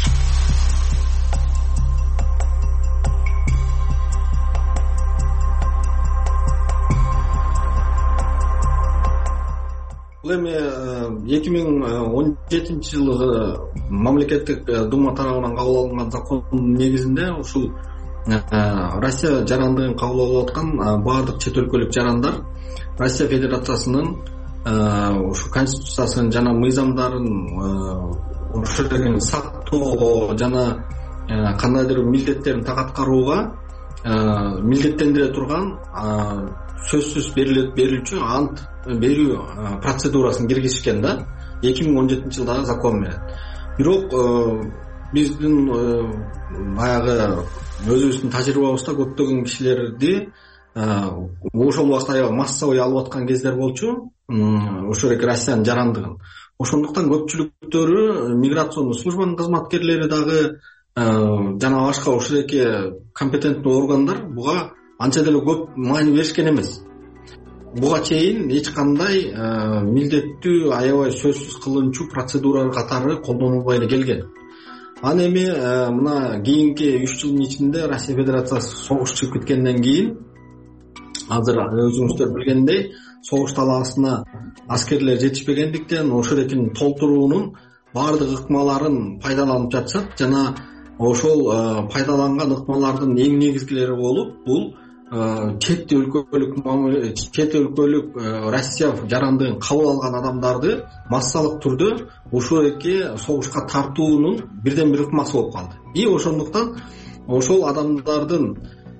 Бул эми эки миң он жетинчи жылы мамлекеттик дума тарабынан кабыл алынган закондун негизинде ушул Россия жарандыгын кабыл алып аткан баардык чет өлкөлүк жарандар Россия Федерациясынын ушу конституциясын жана мыйзамдарын ошол сактоого жана кандайдыр милдеттерин так аткарууга милдеттендире турган сөзсүз берилүүчү ант берүү процедурасын киргизишкен да эки миң он жетинчи жылдагы закон менен. Бирок биздин баягы өзүбүздүн тажрыйбабызда көптөгөн кишилерди ошол убакта аябай массовый алып аткан кездер болчу, ошол эки Россиянын жарандыгын. Ошондуктан көпчүлүктөрү миграционный службанын кызматкерлери дагы жана башка ошол эки компетентный органдар буга анча деле көп маани беришкен эмес. Буга чейин эч кандай милдеттүү аябай сөзсүз кылынчу процедура катары колдонулбай эле келген. Аны эми мына кийинки үч жылдын ичинде Россия Федерациясы согуш чыгып кеткенден кийин азыр өзүңүздөр билгендей согуш талаасына аскерлер жетишпегендиктен ошол экинин толтуруунун баардык ыкмаларын пайдаланып жатышат жана ошол пайдаланган ыкмалардын эң негизгилери болуп бул чет өлкөлүк чет өлкөлүк Россия жарандыгын кабыл алган адамдарды массалык түрдө ошол эки согушка тартуунун бирден бир ыкмасы болуп калды. И ошондуктан ошол адамдардын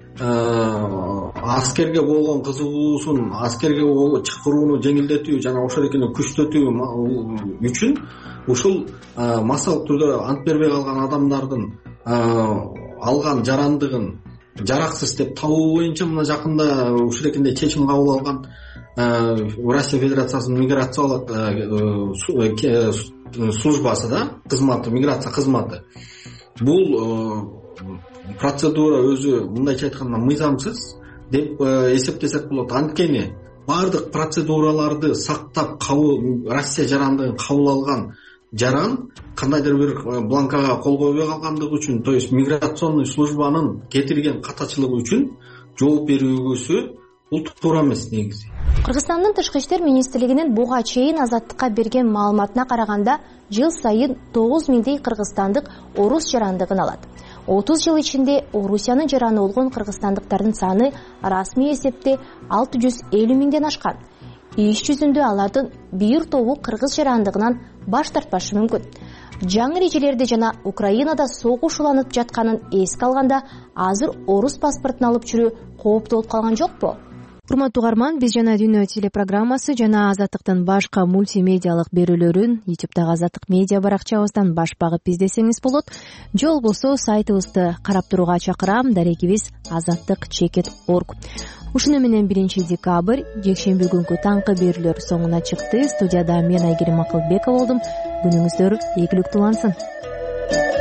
аскерге болгон кызыгуусун, аскерге чакырууну жеңилдетүү жана ошол экини күчтөтүү үчүн ушул массалык түрдө ант бербей калган адамдардын алган жарандыгын жараксыз деп табуу боюнча мына жакында ушул экинде чечим кабыл алган Россия Федерациясынын миграциялык службасы да, кызматы, миграция кызматы. Бул процедура өзү мындайча айтканда мыйзамсыз, деп эсептесек болот. Анткени баардык процедураларды сактап кабыл Россия жарандыгын кабыл алган жаран кандайдыр бир бланкага кол койбой калгандыгы үчүн, то есть миграционный службанын кетирген катачылыгы үчүн жооп берүүгөсү бул туура эмес негизи. Кыргызстандын Тышкы иштер министрлигинин буга чейин Азаттыкка берген маалыматына караганда, жыл сайын тогуз миңдей кыргызстандык орус жарандыгын алат. отуз жыл ичинде Орусиянын жараны болгон кыргызстандыктардын саны расмий эсепте алты жүз элүү миңден ашкан. Иш жүзүндө алардын бир тобу кыргыз жарандыгынан баш тартпашы мүмкүн. Жаңы эрежелерди жана Украинада согуш уланып жатканын эске алганда, азыр орус паспортун алып жүрүү кооптуу болуп калган жокпу? Урматтуу угарман, биз жана Дүйнө телепрограммасы жана Азаттыктын башка мультимедиалык берүүлөрүн ютубтагы Азаттык медиа баракчабыздан баш багып издесеңиз болот. Же болбосо сайтыбызды карап турууга чакырам. Дарегибиз азаттык чекит точка орг. Ушуну менен биринчи декабрь жекшемби күнкү таңкы берүүлөр соңуна чыкты. Студияда мен Айгерим Акылбекова болдум. Күнүңүздөр ийгиликтүү улансын.